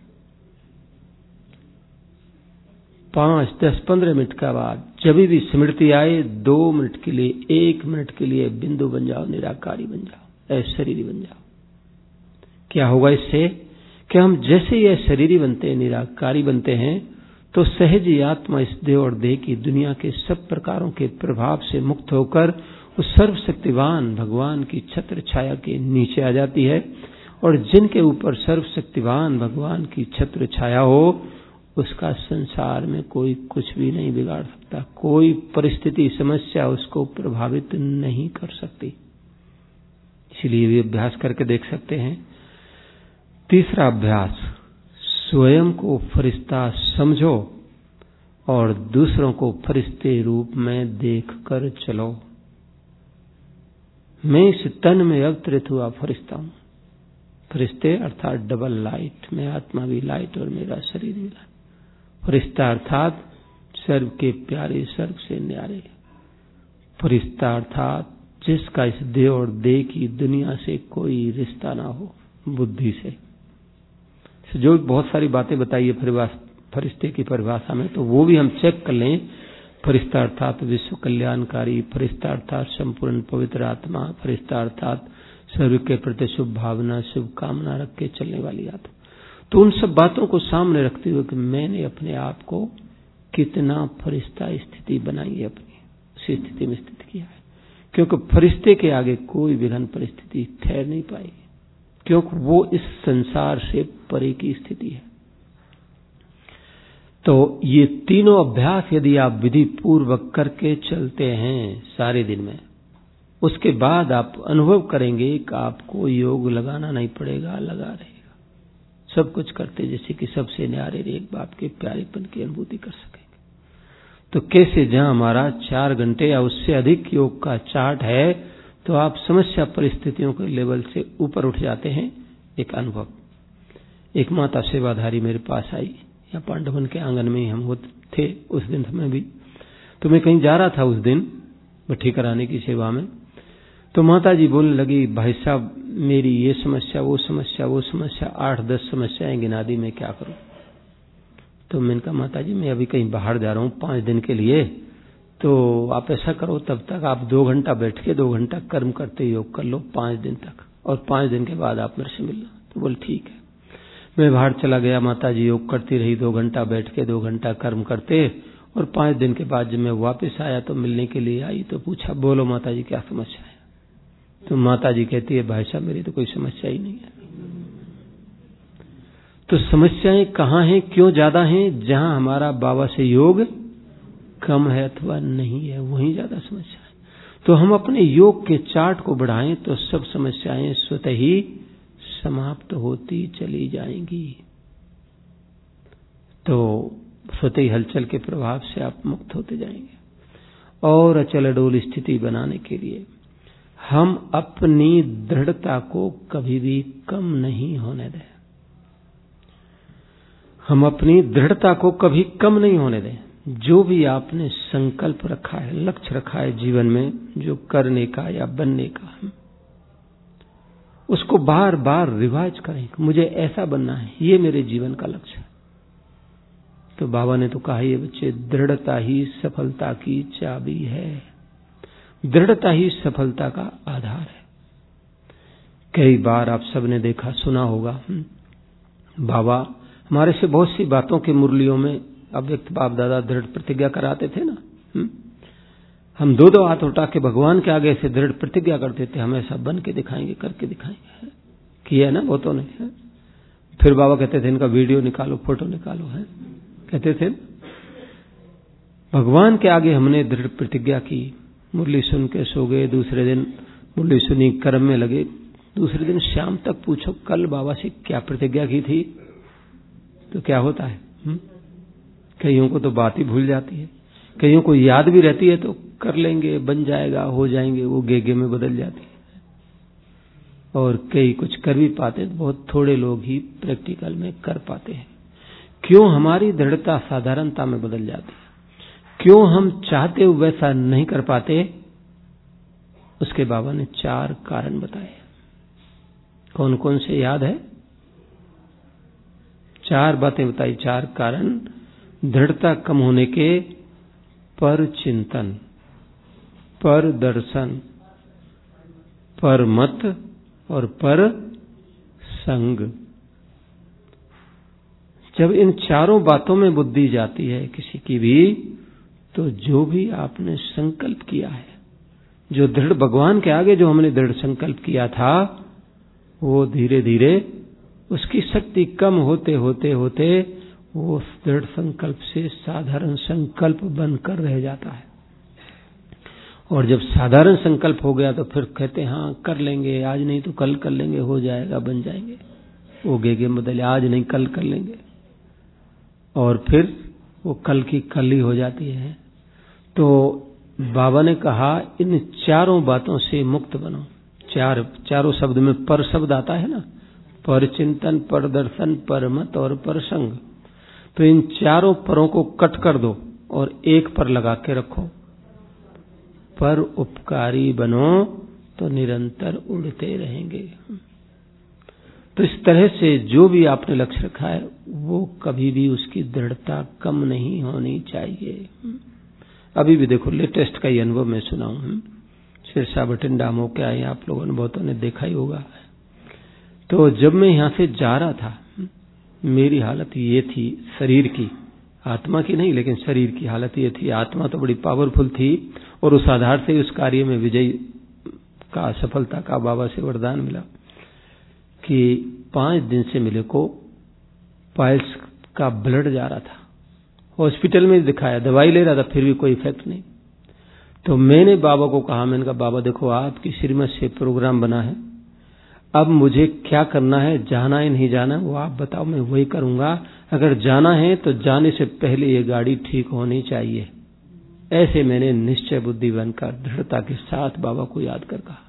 S1: 5, 10, 15 मिनट का बाद जब भी स्मृति आए 2 मिनट के लिए, 1 मिनट के लिए बिंदु बन जाओ, निराकारी बन जाओ, अशरीरी बन जाओ। क्या होगा इससे? कि हम जैसे ही अशरीरी बनते हैं, निराकारी बनते हैं, तो सहज ही आत्मा इस देह और देह की दुनिया के सब प्रकारों के प्रभाव से मुक्त होकर उस सर्वशक्तिवान भगवान की छत्र छाया के नीचे आ जाती है और जिनके ऊपर सर्वशक्तिवान भगवान की छत्र छाया हो, उसका संसार में कोई कुछ भी नहीं बिगाड़ सकता। कोई परिस्थिति समस्या उसको प्रभावित नहीं कर सकती। इसलिए भी अभ्यास करके देख सकते हैं। तीसरा अभ्यास, स्वयं को फरिश्ता समझो और दूसरों को फरिश्ते रूप में देखकर चलो। मैं इस तन में अवतरित हुआ फरिश्ता हूं। फरिश्ते अर्थात डबल लाइट, मैं आत्मा भी लाइट और मेरा शरीर भी लाइट। फरिश्ता अर्थात सर्व के प्यारे, सर्व से न्यारे। फरिश्ता अर्थात जिसका इस देह और देह की दुनिया से कोई रिश्ता ना हो, बुद्धि से। जो बहुत सारी बातें बताई है फरिश्ते की परिभाषा में, तो वो भी हम चेक कर लें। फरिश्ता अर्थात विश्व कल्याणकारी, फरिश्ता अर्थात संपूर्ण पवित्र आत्मा, फरिश्ता अर्थात सर्व के प्रति शुभ भावना, शुभ कामना रख के चलने वाली आत्मा। तो उन सब बातों को सामने रखते हुए कि मैंने अपने आप को कितना फरिश्ता स्थिति बनाई है, अपनी उसी स्थिति में स्थित किया है। क्योंकि फरिश्ते के आगे कोई विघ्न परिस्थिति ठहर नहीं पाएगी, क्योंकि वो इस संसार से परे की स्थिति है। तो ये तीनों अभ्यास यदि आप विधि पूर्वक करके चलते हैं सारे दिन में, उसके बाद आप अनुभव करेंगे कि आपको योग लगाना नहीं पड़ेगा, लगा रहेगा। सब कुछ करते जैसे कि सबसे न्यारे एक बाप के प्यारेपन की अनुभूति कर सकेंगे। तो कैसे जहां हमारा 4 घंटे या उससे अधिक योग का चार्ट है, तो आप समस्या परिस्थितियों के लेवल से ऊपर उठ जाते हैं। एक अनुभव, एक माता सेवाधारी मेरे पास आई, या पांडवन के आंगन में ही हम होते थे उस दिन में भी। तो मैं कहीं जा रहा था उस दिन भट्ठी कराने की सेवा में। तो माता जी बोलने लगी, भाई साहब मेरी ये समस्या वो समस्या वो समस्या, 8-10 समस्याएं गिना दी, मैं क्या करूं। तो मैंने कहा माता जी मैं अभी कहीं बाहर जा रहा हूं 5 दिन के लिए, तो आप ऐसा करो तब तक आप 2 घंटा बैठ के 2 घंटा कर्म करते योग कर लो 5 दिन तक, और 5 दिन के बाद आप मेरे से मिल लो। तो बोल ठीक है। मैं बाहर चला गया, माता जी योग करती रही, 2 घंटा बैठ के 2 घंटा कर्म करते, और 5 दिन के बाद जब मैं वापस आया तो मिलने के लिए आई, तो पूछा बोलो माता जी क्या समस्या है। तो माता जी कहती है भाई साहब मेरी तो कोई समस्या ही नहीं है। तो समस्याएं कहाँ हैं, क्यों ज्यादा हैं? जहां हमारा बाबा से योग कम है अथवा नहीं है, वहीं ज्यादा समस्या है। तो हम अपने योग के चार्ट को बढ़ाएं तो सब समस्याएं स्वतः ही समाप्त होती चली जाएंगी। तो स्वतः ही हलचल के प्रभाव से आप मुक्त होते जाएंगे। और अचल अडोल स्थिति बनाने के लिए हम अपनी दृढ़ता को कभी भी कम नहीं होने दें। हम अपनी दृढ़ता को कभी कम नहीं होने दें। जो भी आपने संकल्प रखा है, लक्ष्य रखा है जीवन में, जो करने का या बनने का, उसको बार बार रिवाइज करें। मुझे ऐसा बनना है, ये मेरे जीवन का लक्ष्य है। तो बाबा ने तो कहा ये बच्चे, दृढ़ता ही सफलता की चाबी है, दृढ़ता ही सफलता का आधार है। कई बार आप सबने देखा सुना होगा, बाबा हमारे से बहुत सी बातों के मुरलियों में अव्यक्त बाप दादा दृढ़ प्रतिज्ञा कराते थे ना। हम 2-2 हाथ उठा के भगवान के आगे से दृढ़ प्रतिज्ञा करते थे, हम ऐसा बन के दिखाएंगे, करके दिखाएंगे। किया ना बहुतों ने। फिर बाबा कहते थे इनका वीडियो निकालो, फोटो निकालो, है कहते थे। भगवान के आगे हमने दृढ़ प्रतिज्ञा की, मुरली सुन के सो गए, दूसरे दिन मुरली सुनी, कर्म में लगे, दूसरे दिन शाम तक पूछो कल बाबा से क्या प्रतिज्ञा की थी, तो क्या होता है? कईयों को तो बात ही भूल जाती है, कईयों को याद भी रहती है तो कर लेंगे, बन जाएगा, हो जाएंगे, वो गेगे में बदल जाती है। और कई कुछ कर भी पाते, तो बहुत थोड़े लोग ही प्रैक्टिकल में कर पाते हैं। क्यों हमारी दृढ़ता साधारणता में बदल जाती है? क्यों हम चाहते हुए वैसा नहीं कर पाते? उसके बाबा ने 4 कारण बताए। कौन कौन से याद है? 4 बातें बताई, 4 कारण दृढ़ता कम होने के: पर चिंतन, पर दर्शन, पर मत और पर संग। जब इन चारों बातों में बुद्धि जाती है किसी की भी, तो जो भी आपने संकल्प किया है, जो दृढ़ भगवान के आगे जो हमने दृढ़ संकल्प किया था, वो धीरे धीरे उसकी शक्ति कम होते होते होते वो दृढ़ संकल्प से साधारण संकल्प बनकर रह जाता है। और जब साधारण संकल्प हो गया तो फिर कहते हैं हाँ कर लेंगे, आज नहीं तो कल कर लेंगे, हो जाएगा, बन जाएंगे। वो गेगे बदले, आज नहीं कल कर लेंगे, और फिर वो कल की कल ही हो जाती है। तो बाबा ने कहा इन चारों बातों से मुक्त बनो। चारों शब्द में पर शब्द आता है ना, पर चिंतन, पर दर्शन, पर मत और पर संग। तो इन चारों परों को कट कर दो और एक पर लगा के रखो। पर उपकारी बनो तो निरंतर उड़ते रहेंगे। तो इस तरह से जो भी आपने लक्ष्य रखा है वो कभी भी उसकी दृढ़ता कम नहीं होनी चाहिए। अभी भी देखो लेटेस्ट का ही अनुभव मैं सुनाऊं। सिरसा बठिंडा मौके आए, आप लोगों ने बहुतों ने देखा ही होगा। तो जब मैं यहां से जा रहा था मेरी हालत ये थी, शरीर की, आत्मा की नहीं लेकिन शरीर की हालत ये थी। आत्मा तो बड़ी पावरफुल थी और उस आधार से उस कार्य में विजय का, सफलता का बाबा से वरदान मिला कि 5 दिन से मेरे को पाइल्स का ब्लड जा रहा था। हॉस्पिटल में दिखाया, दवाई ले रहा था, फिर भी कोई इफेक्ट नहीं। तो मैंने बाबा को कहा, मैंने कहा बाबा देखो आपकी श्रीमत से प्रोग्राम बना है, अब मुझे क्या करना है, जाना है नहीं जाना वो आप बताओ, मैं वही करूंगा। अगर जाना है तो जाने से पहले ये गाड़ी ठीक होनी चाहिए। ऐसे मैंने निश्चय बुद्धि बनकर दृढ़ता के साथ बाबा को याद कर कहा।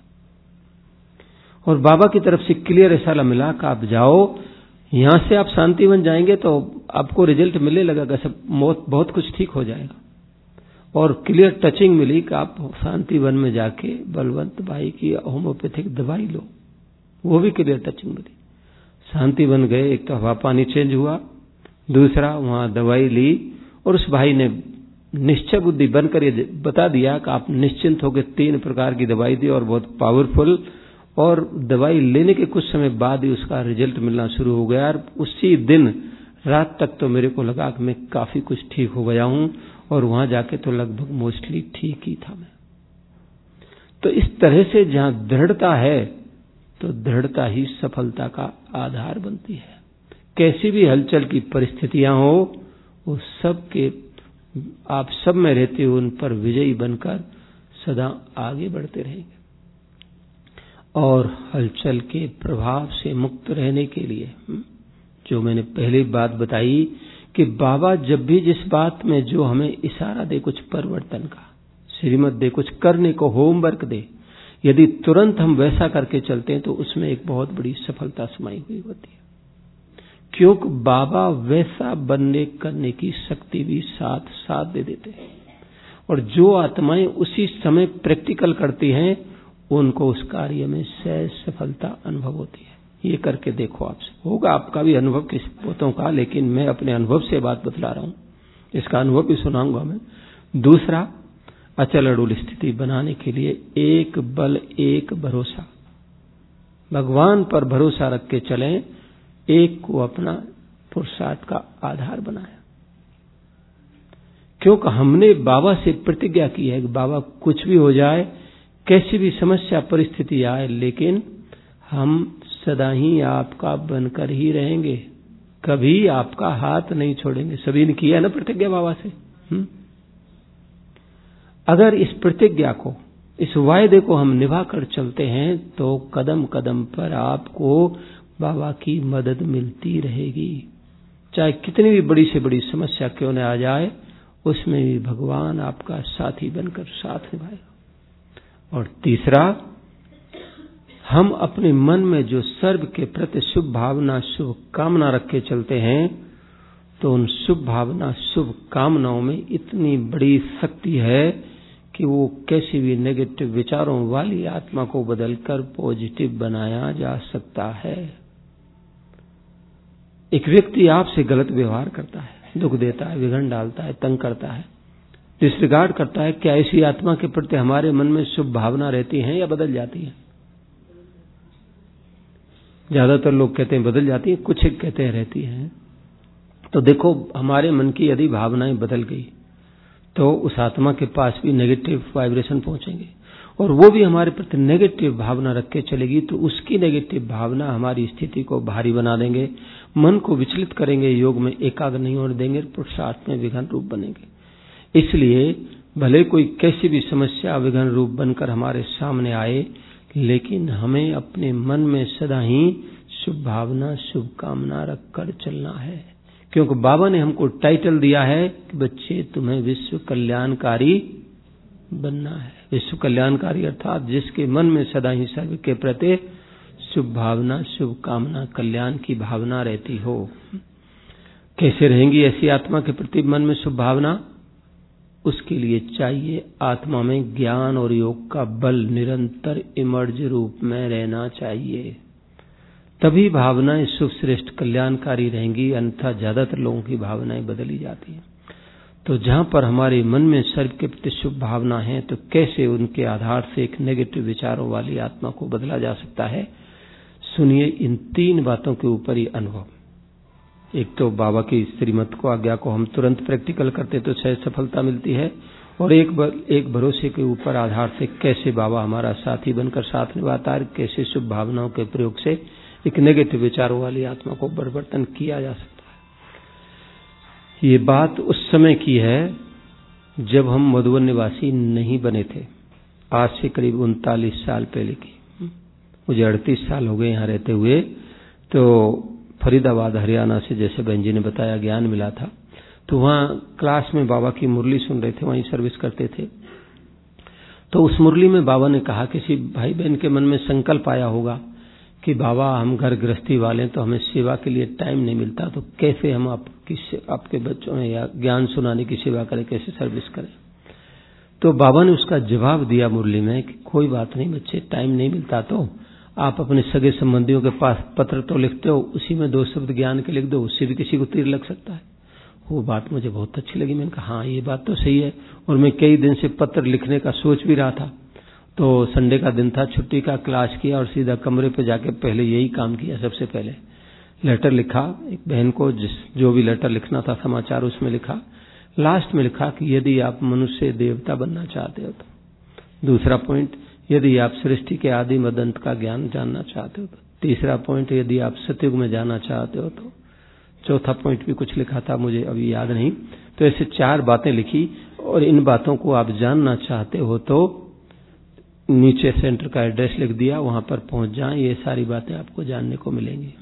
S1: और बाबा की तरफ से क्लियर ऐसा मिला कि आप जाओ, यहां से आप शांतिवन जाएंगे तो आपको रिजल्ट मिलने लगेगा, सब बहुत कुछ ठीक हो जाएगा। और क्लियर टचिंग मिली कि आप शांतिवन में जाके बलवंत भाई की होम्योपैथिक दवाई लो, वो भी क्लियर टचिंग मिली। शांतिवन गए, एक तो हवा पानी चेंज हुआ, दूसरा वहां दवाई ली और उस भाई ने निश्चय बुद्धि बनकर ये बता दिया कि आप निश्चिंत होकर 3 प्रकार की दवाई दी और बहुत पावरफुल, और दवाई लेने के कुछ समय बाद ही उसका रिजल्ट मिलना शुरू हो गया। और उसी दिन रात तक तो मेरे को लगा कि मैं काफी कुछ ठीक हो गया हूं, और वहां जाके तो लगभग मोस्टली ठीक ही था मैं। तो इस तरह से जहां दृढ़ता है तो दृढ़ता ही सफलता का आधार बनती है। कैसी भी हलचल की परिस्थितियां हो, वो सब के आप सब में रहते हुए उन पर विजयी बनकर सदा आगे बढ़ते रहेंगे। और हलचल के प्रभाव से मुक्त रहने के लिए जो मैंने पहले बात बताई कि बाबा जब भी जिस बात में जो हमें इशारा दे कुछ परिवर्तन का, श्रीमत दे, कुछ करने को होमवर्क दे, यदि तुरंत हम वैसा करके चलते हैं तो उसमें एक बहुत बड़ी सफलता समाई हुई होती है। क्योंकि बाबा वैसा बनने करने की शक्ति भी साथ साथ दे देते हैं। और जो आत्माएं उसी समय प्रैक्टिकल करती हैं उनको उस कार्य में सहज सफलता अनुभव होती है। ये करके देखो, आपसे होगा आपका भी अनुभव किस पोतों का, लेकिन मैं अपने अनुभव से बात बतला रहा हूं, इसका अनुभव भी सुनाऊंगा मैं। दूसरा, अचल अड़ुल स्थिति बनाने के लिए एक बल एक भरोसा, भगवान पर भरोसा रख के चलें, एक को अपना पुरुषार्थ का आधार बनाया। क्योंकि हमने बाबा से प्रतिज्ञा की है कि बाबा कुछ भी हो जाए, कैसी भी समस्या परिस्थिति आए, लेकिन हम सदा ही आपका बनकर ही रहेंगे, कभी आपका हाथ नहीं छोड़ेंगे। सभी ने किया ना प्रतिज्ञा बाबा से। अगर इस प्रतिज्ञा को, इस वायदे को हम निभा कर चलते हैं तो कदम कदम पर आपको बाबा की मदद मिलती रहेगी। चाहे कितनी भी बड़ी से बड़ी समस्या क्यों न आ जाए, उसमें भी भगवान आपका साथी बनकर साथ निभाएगा। और तीसरा, हम अपने मन में जो सर्व के प्रति शुभ भावना, शुभ कामना रख के चलते हैं, तो उन शुभ भावना, शुभ कामनाओं में इतनी बड़ी शक्ति है कि वो कैसी भी नेगेटिव विचारों वाली आत्मा को बदलकर पॉजिटिव बनाया जा सकता है। एक व्यक्ति आपसे गलत व्यवहार करता है, दुख देता है, विघ्न डालता है, तंग करता है, डिसरिगार्ड करता है, क्या ऐसी आत्मा के प्रति हमारे मन में शुभ भावना रहती है या बदल जाती है? ज्यादातर लोग कहते हैं बदल जाती है, कुछ एक कहते हैं रहती है। तो देखो, हमारे मन की यदि भावनाएं बदल गई तो उस आत्मा के पास भी नेगेटिव वाइब्रेशन पहुंचेंगे, और वो भी हमारे प्रति नेगेटिव भावना रख के चलेगी, तो उसकी नेगेटिव भावना हमारी स्थिति को भारी बना देंगे, मन को विचलित करेंगे, योग में एकाग्र नहीं होने देंगे, पुरुषार्थ में विघ्न रूप बनेंगे। इसलिए भले कोई कैसी भी समस्या विघ्न रूप बनकर हमारे सामने आए, लेकिन हमें अपने मन में सदा ही शुभ भावना, शुभकामना रखकर चलना है। क्योंकि बाबा ने हमको टाइटल दिया है कि बच्चे तुम्हें विश्व कल्याणकारी बनना है। विश्व कल्याणकारी अर्थात जिसके मन में सदा ही सर्व के प्रति शुभ भावना, शुभकामना, कल्याण की भावना रहती हो। कैसे रहेंगी ऐसी आत्मा के प्रति मन में शुभ भावना? उसके लिए चाहिए आत्मा में ज्ञान और योग का बल निरंतर इमर्ज रूप में रहना चाहिए, तभी भावनाएं शुभ श्रेष्ठ कल्याणकारी रहेंगी, अन्यथा ज्यादातर लोगों की भावनाएं बदली जाती हैं। तो जहां पर हमारे मन में सर्व के प्रति शुभ भावना है, तो कैसे उनके आधार से एक नेगेटिव विचारों वाली आत्मा को बदला जा सकता है? सुनिए इन 3 बातों के ऊपर ही अनुभव। एक तो बाबा की श्रीमत को, आज्ञा को हम तुरंत प्रैक्टिकल करते तो शायद सफलता मिलती है, और एक भरोसे के ऊपर आधार से कैसे बाबा हमारा साथी बनकर साथ निभाता है, कैसे शुभ भावनाओं के प्रयोग से एक नेगेटिव विचारों वाली आत्मा को परिवर्तन किया जा सकता है। ये बात उस समय की है जब हम मधुबन निवासी नहीं बने थे, आज से करीब 39 साल पहले की। मुझे 38 साल हो गए यहाँ रहते हुए। तो फरीदाबाद हरियाणा से, जैसे बहन जी ने बताया, ज्ञान मिला था, तो वहाँ क्लास में बाबा की मुरली सुन रहे थे, वहीं सर्विस करते थे। तो उस मुरली में बाबा ने कहा, किसी भाई बहन के मन में संकल्प आया होगा कि बाबा हम घर गृहस्थी वाले तो हमें सेवा के लिए टाइम नहीं मिलता, तो कैसे हम आपके बच्चों में या ज्ञान सुनाने की सेवा करें, कैसे सर्विस करें। तो बाबा ने उसका जवाब दिया मुरली में कि कोई बात नहीं बच्चे, टाइम नहीं मिलता तो आप अपने सगे संबंधियों के पास पत्र तो लिखते हो, उसी में 2 शब्द ज्ञान के लिख दो, उससे भी किसी को तीर लग सकता है। वो बात मुझे बहुत अच्छी लगी। मैंने कहा हाँ ये बात तो सही है, और मैं कई दिन से पत्र लिखने का सोच भी रहा था। तो संडे का दिन था, छुट्टी का, क्लास किया और सीधा कमरे पे जाके पहले यही काम किया। सबसे पहले लेटर लिखा एक बहन को, जो भी लेटर लिखना था समाचार उसमें लिखा। लास्ट में लिखा कि यदि आप मनुष्य देवता बनना चाहते हो तो। दूसरा पॉइंट, यदि आप सृष्टि के आदि मध्य अंत का ज्ञान जानना चाहते हो तो। तीसरा पॉइंट, यदि आप सतयुग में जाना चाहते हो तो। चौथा पॉइंट भी कुछ लिखा था, मुझे अभी याद नहीं। तो ऐसे 4 बातें लिखी, और इन बातों को आप जानना चाहते हो तो नीचे सेंटर का एड्रेस लिख दिया, वहां पर पहुंच जाएं, ये सारी बातें आपको जानने को मिलेंगी।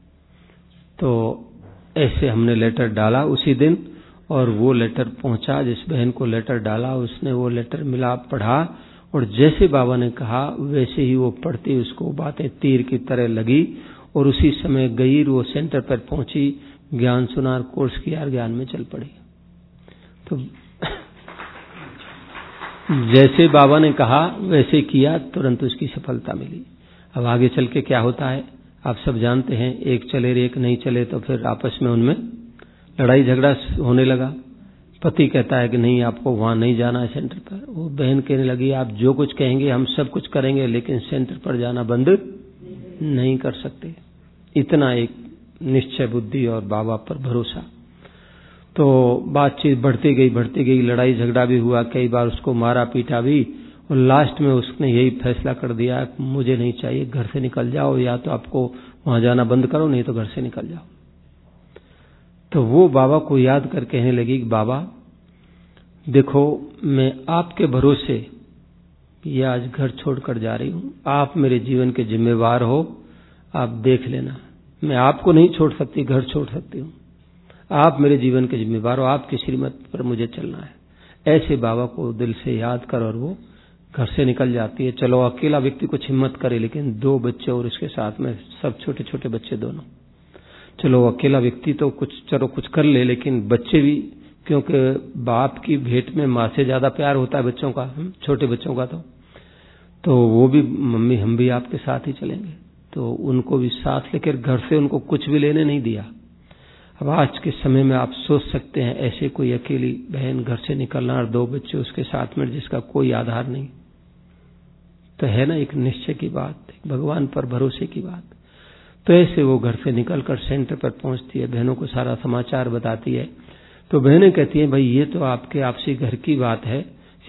S1: तो ऐसे हमने लेटर डाला उसी दिन, और वो लेटर पहुंचा। जिस बहन को लेटर डाला उसने वो लेटर मिला, पढ़ा, और जैसे बाबा ने कहा वैसे ही वो पढ़ती उसको बातें तीर की तरह लगी, और उसी समय गई, वो सेंटर पर पहुंची, ज्ञान सुना, कोर्स किया, ज्ञान में चल पड़ी। तो जैसे बाबा ने कहा वैसे किया, तुरंत उसकी सफलता मिली। अब आगे चल के क्या होता है आप सब जानते हैं, एक चले एक नहीं चले तो फिर आपस में उनमें लड़ाई झगड़ा होने लगा। पति कहता है कि नहीं आपको वहां नहीं जाना है सेंटर पर। वो बहन कहने लगी आप जो कुछ कहेंगे हम सब कुछ करेंगे, लेकिन सेंटर पर जाना बंद नहीं कर सकते। इतना एक निश्चय बुद्धि और बाबा पर भरोसा। तो बातचीत बढ़ती गई, लड़ाई झगड़ा भी हुआ, कई बार उसको मारा पीटा भी, और लास्ट में उसने यही फैसला कर दिया मुझे नहीं चाहिए, घर से निकल जाओ, या तो आपको वहां जाना बंद करो, नहीं तो घर से निकल जाओ। तो वो बाबा को याद कर कहने लगी कि बाबा देखो मैं आपके भरोसे ये आज घर छोड़कर जा रही हूं, आप मेरे जीवन के जिम्मेवार हो, आप देख लेना, मैं आपको नहीं छोड़ सकती, घर छोड़ सकती हूं, आप मेरे जीवन के जिम्मेवार हो, आपकी श्रीमत पर मुझे चलना है। ऐसे बाबा को दिल से याद कर और वो घर से निकल जाती है। चलो अकेला व्यक्ति कुछ हिम्मत करे, लेकिन 2 बच्चे और उसके साथ में सब छोटे छोटे बच्चे दोनों। चलो अकेला व्यक्ति तो कुछ कर ले, लेकिन बच्चे भी, क्योंकि बाप की भेंट में माँ से ज्यादा प्यार होता है बच्चों का, छोटे बच्चों का। तो वो भी मम्मी हम भी आपके साथ ही चलेंगे, तो उनको भी साथ लेकर घर से उनको कुछ भी लेने नहीं दिया। अब आज के समय में आप सोच सकते हैं ऐसे कोई अकेली बहन घर से निकलना और 2 बच्चे उसके साथ में जिसका कोई आधार नहीं, तो है ना एक निश्चय की बात, भगवान पर भरोसे की बात। तो ऐसे वो घर से निकलकर सेंटर पर पहुंचती है, बहनों को सारा समाचार बताती है। तो बहनें कहती हैं भाई ये तो आपके आपसी घर की बात है,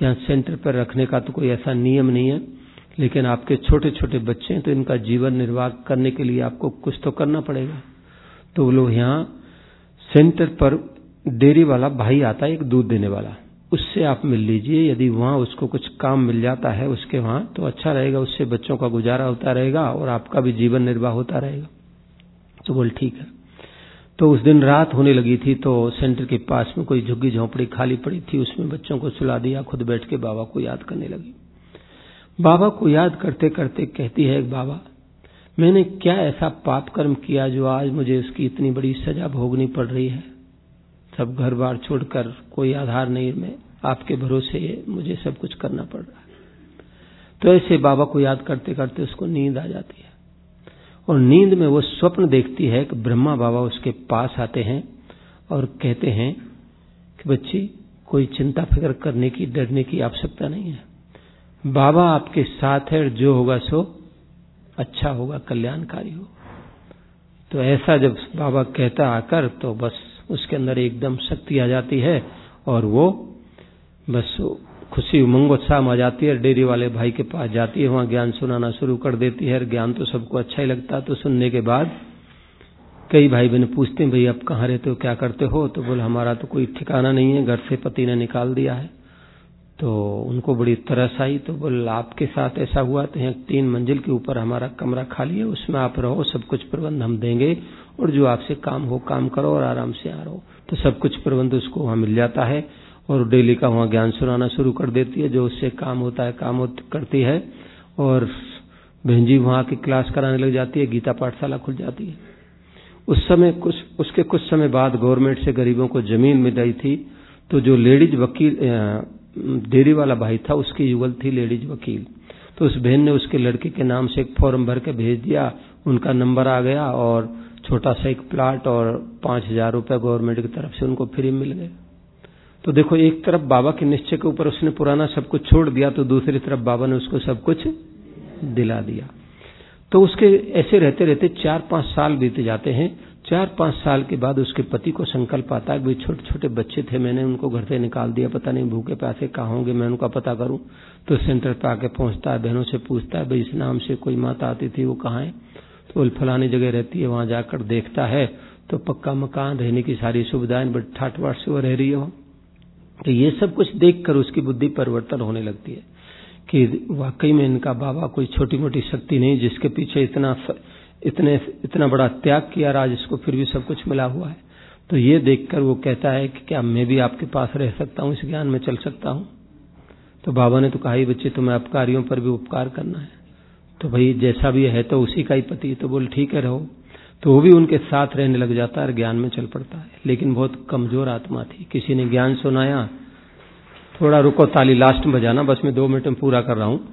S1: यहाँ सेंटर पर रखने का तो कोई ऐसा नियम नहीं है, लेकिन आपके छोटे छोटे बच्चे हैं तो इनका जीवन निर्वाह करने के लिए आपको कुछ तो करना पड़ेगा। तो वो लोग यहाँ सेंटर पर डेयरी वाला भाई आता है, एक दूध देने वाला, उससे आप मिल लीजिए। यदि वहाँ उसको कुछ काम मिल जाता है उसके वहाँ तो अच्छा रहेगा, उससे बच्चों का गुजारा होता रहेगा और आपका भी जीवन निर्वाह होता रहेगा। तो बोल ठीक है। तो उस दिन रात होने लगी थी, तो सेंटर के पास में कोई झुग्गी झोंपड़ी खाली पड़ी थी, उसमें बच्चों को सुला दिया, खुद बैठ के बाबा को याद करने लगी। बाबा को याद करते करते कहती है, बाबा मैंने क्या ऐसा पाप कर्म किया जो आज मुझे उसकी इतनी बड़ी सजा भोगनी पड़ रही है। सब घर बार छोड़कर, कोई आधार नहीं, मैं आपके भरोसे मुझे सब कुछ करना पड़ रहा है। तो ऐसे बाबा को याद करते करते उसको नींद आ जाती है और नींद में वो स्वप्न देखती है कि ब्रह्मा बाबा उसके पास आते हैं और कहते हैं कि बच्ची कोई चिंता फिक्र करने की, डरने की आवश्यकता नहीं है, बाबा आपके साथ है, जो होगा सो अच्छा होगा, कल्याणकारी हो। तो ऐसा जब बाबा कहता आकर तो बस उसके अंदर एकदम शक्ति आ जाती है और वो बस खुशी उमंगोत्साह आ जाती है। डेयरी वाले भाई के पास जाती है, वहां ज्ञान सुनाना शुरू कर देती है। ज्ञान तो सबको अच्छा ही लगता है। तो सुनने के बाद कई भाई बहन पूछते हैं, भाई अब कहाँ रहते हो, क्या करते हो? तो बोले हमारा तो कोई ठिकाना नहीं है, घर से पति ने निकाल दिया है। तो उनको बड़ी तरस आई, तो बोले आपके साथ ऐसा हुआ तो यहाँ 3 मंजिल के ऊपर हमारा कमरा खाली है, उसमें आप रहो, सब कुछ प्रबंध हम देंगे और जो आपसे काम हो काम करो और आराम से आ रहो। तो सब कुछ प्रबंध उसको वहां मिल जाता है और डेली का वहां ज्ञान सुनाना शुरू कर देती है। जो उससे काम होता है काम करती है और बहन जी वहां की क्लास कराने लग जाती है, गीता पाठशाला खुल जाती है। उसके कुछ समय बाद गवर्नमेंट से गरीबों को जमीन मिल रही थी, तो जो लेडीज वकील डेयरी वाला भाई था उसकी युगल थी लेडीज वकील। तो उस बहन ने उसके लड़के के नाम से एक फॉर्म भर के भेज दिया, उनका नंबर आ गया और छोटा सा एक प्लाट और 5,000 रुपए गवर्नमेंट की तरफ से उनको फ्री मिल गए। तो देखो, एक तरफ बाबा के निश्चय के ऊपर उसने पुराना सब कुछ छोड़ दिया, तो दूसरी तरफ बाबा ने उसको सब कुछ दिला दिया। तो उसके ऐसे रहते रहते 4-5 साल बीते जाते हैं। 4-5 साल के बाद उसके पति को संकल्प आता है कि भाई छोटे छोटे बच्चे थे, मैंने उनको घर से निकाल दिया, पता नहीं भूखे प्यासे कहाँ होंगे, मैं उनका पता करूं। तो सेंटर पे आके पहुंचता है, बहनों से पूछता है, भाई इस नाम से कोई माता आती थी, वो कहाँ है? तो फलानी जगह रहती है। वहां जाकर देखता है तो पक्का मकान, रहने की सारी सुविधाएं, बट ठाट बाट से वो रह रही हो। तो ये सब कुछ देखकर उसकी बुद्धि परिवर्तन होने लगती है कि वाकई में इनका बाबा कोई छोटी मोटी शक्ति नहीं, जिसके पीछे इतना बड़ा त्याग किया, आज इसको फिर भी सब कुछ मिला हुआ है। तो ये देखकर वो कहता है कि क्या मैं भी आपके पास रह सकता हूँ, इस ज्ञान में चल सकता हूँ? तो बाबा ने तो कहा ही बच्चे, तुम्हें अपकारियों पर भी उपकार करना है, तो भाई जैसा भी है तो उसी का ही पति। तो बोल ठीक है रहो। तो वो भी उनके साथ रहने लग जाता है और ज्ञान में चल पड़ता है। लेकिन बहुत कमजोर आत्मा थी। किसी ने ज्ञान सुनाया, थोड़ा रुको, ताली लास्ट में बजाना, बस मैं 2 मिनट में पूरा कर रहा हूं।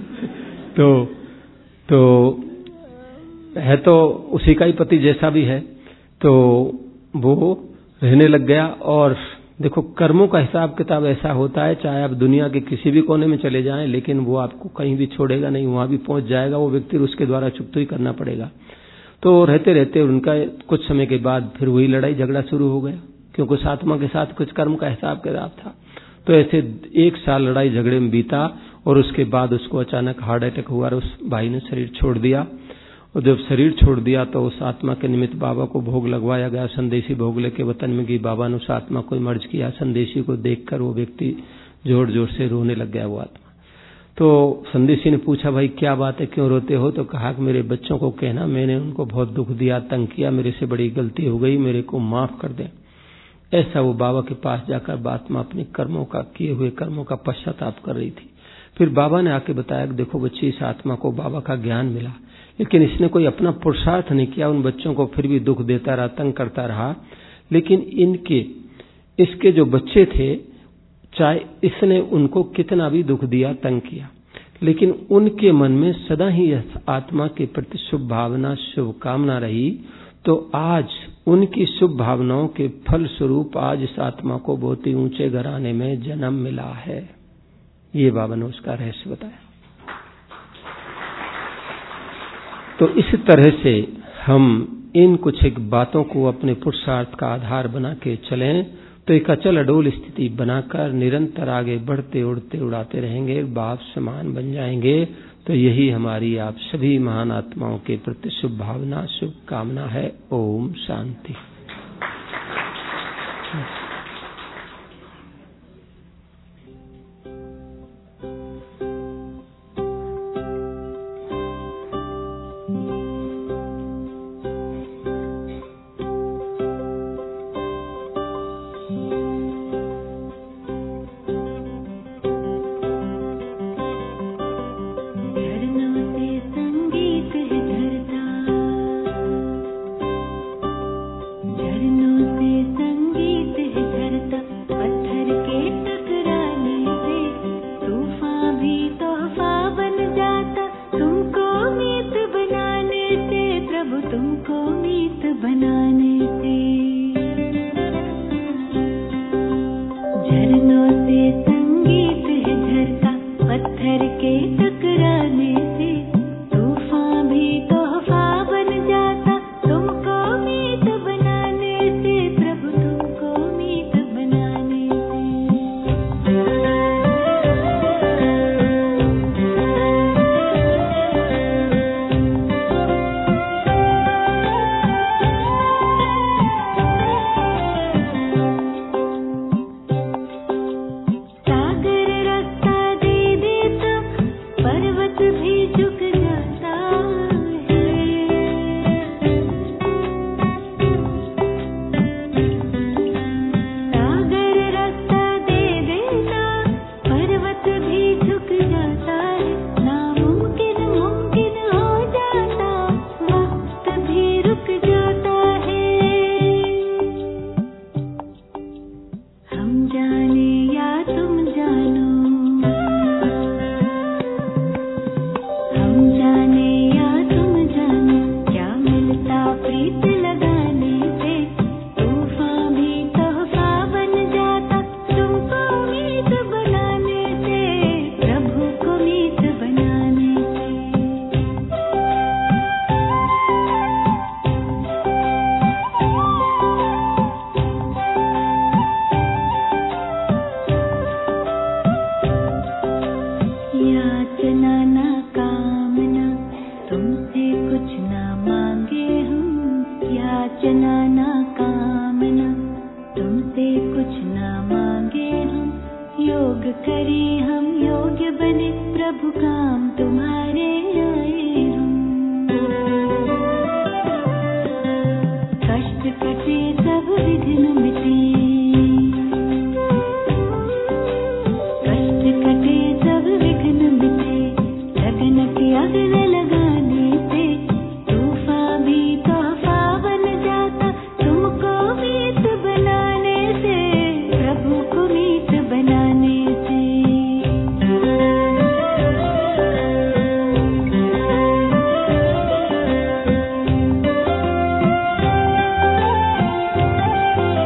S1: तो है तो उसी का ही पति जैसा भी है। तो वो रहने लग गया। और देखो, कर्मों का हिसाब किताब ऐसा होता है, चाहे आप दुनिया के किसी भी कोने में चले जाएं, लेकिन वो आपको कहीं भी छोड़ेगा नहीं, वहां भी पहुंच जाएगा वो व्यक्ति, उसके द्वारा चुकतो ही करना पड़ेगा। तो रहते रहते उनका कुछ समय के बाद फिर वही लड़ाई झगड़ा शुरू हो गया, क्योंकि उस आत्मा के साथ कुछ कर्म का हिसाब किताब था। तो ऐसे 1 साल लड़ाई झगड़े में बीता और उसके बाद उसको अचानक हार्ट अटैक हुआ और उस भाई ने शरीर छोड़ दिया। और जब शरीर छोड़ दिया तो उस आत्मा के निमित्त बाबा को भोग लगवाया गया। संदेशी भोग लेके वतन में गई, बाबा ने उस आत्मा को मर्ज किया। संदेशी को देखकर वो व्यक्ति जोर जोर से रोने लग गया, वो आत्मा। तो संदेशी ने पूछा, भाई क्या बात है, क्यों रोते हो? तो कहा कि मेरे बच्चों को कहना मैंने उनको बहुत दुख दिया, तंग किया, मेरे से बड़ी गलती हो गई, मेरे को माफ कर दें। ऐसा वो बाबा के पास जाकर आत्मा अपने कर्मों का, किए हुए कर्मों का पश्चाताप कर रही थी। फिर बाबा ने आके बताया कि देखो बच्ची, इस आत्मा को बाबा का ज्ञान मिला, लेकिन इसने कोई अपना पुरुषार्थ नहीं किया, उन बच्चों को फिर भी दुख देता रहा, तंग करता रहा। लेकिन इसके जो बच्चे थे, चाहे इसने उनको कितना भी दुख दिया, तंग किया, लेकिन उनके मन में सदा ही इस आत्मा के प्रति शुभ भावना, शुभकामना रही। तो आज उनकी शुभ भावनाओं के फल स्वरूप आज इस आत्मा को बहुत ही ऊंचे घराने में जन्म मिला है। ये बाबा ने उसका रहस्य बताया। तो इस तरह से हम इन कुछ एक बातों को अपने पुरुषार्थ का आधार बना के चलें तो एक अचल अडोल स्थिति बनाकर निरंतर आगे बढ़ते उड़ते उड़ाते रहेंगे, बाप समान बन जाएंगे। तो यही हमारी आप सभी महान आत्माओं के प्रति शुभ भावना, शुभ कामना है। ओम शांति।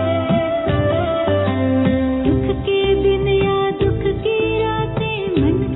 S2: दुख के दिन या दुख की रातें मन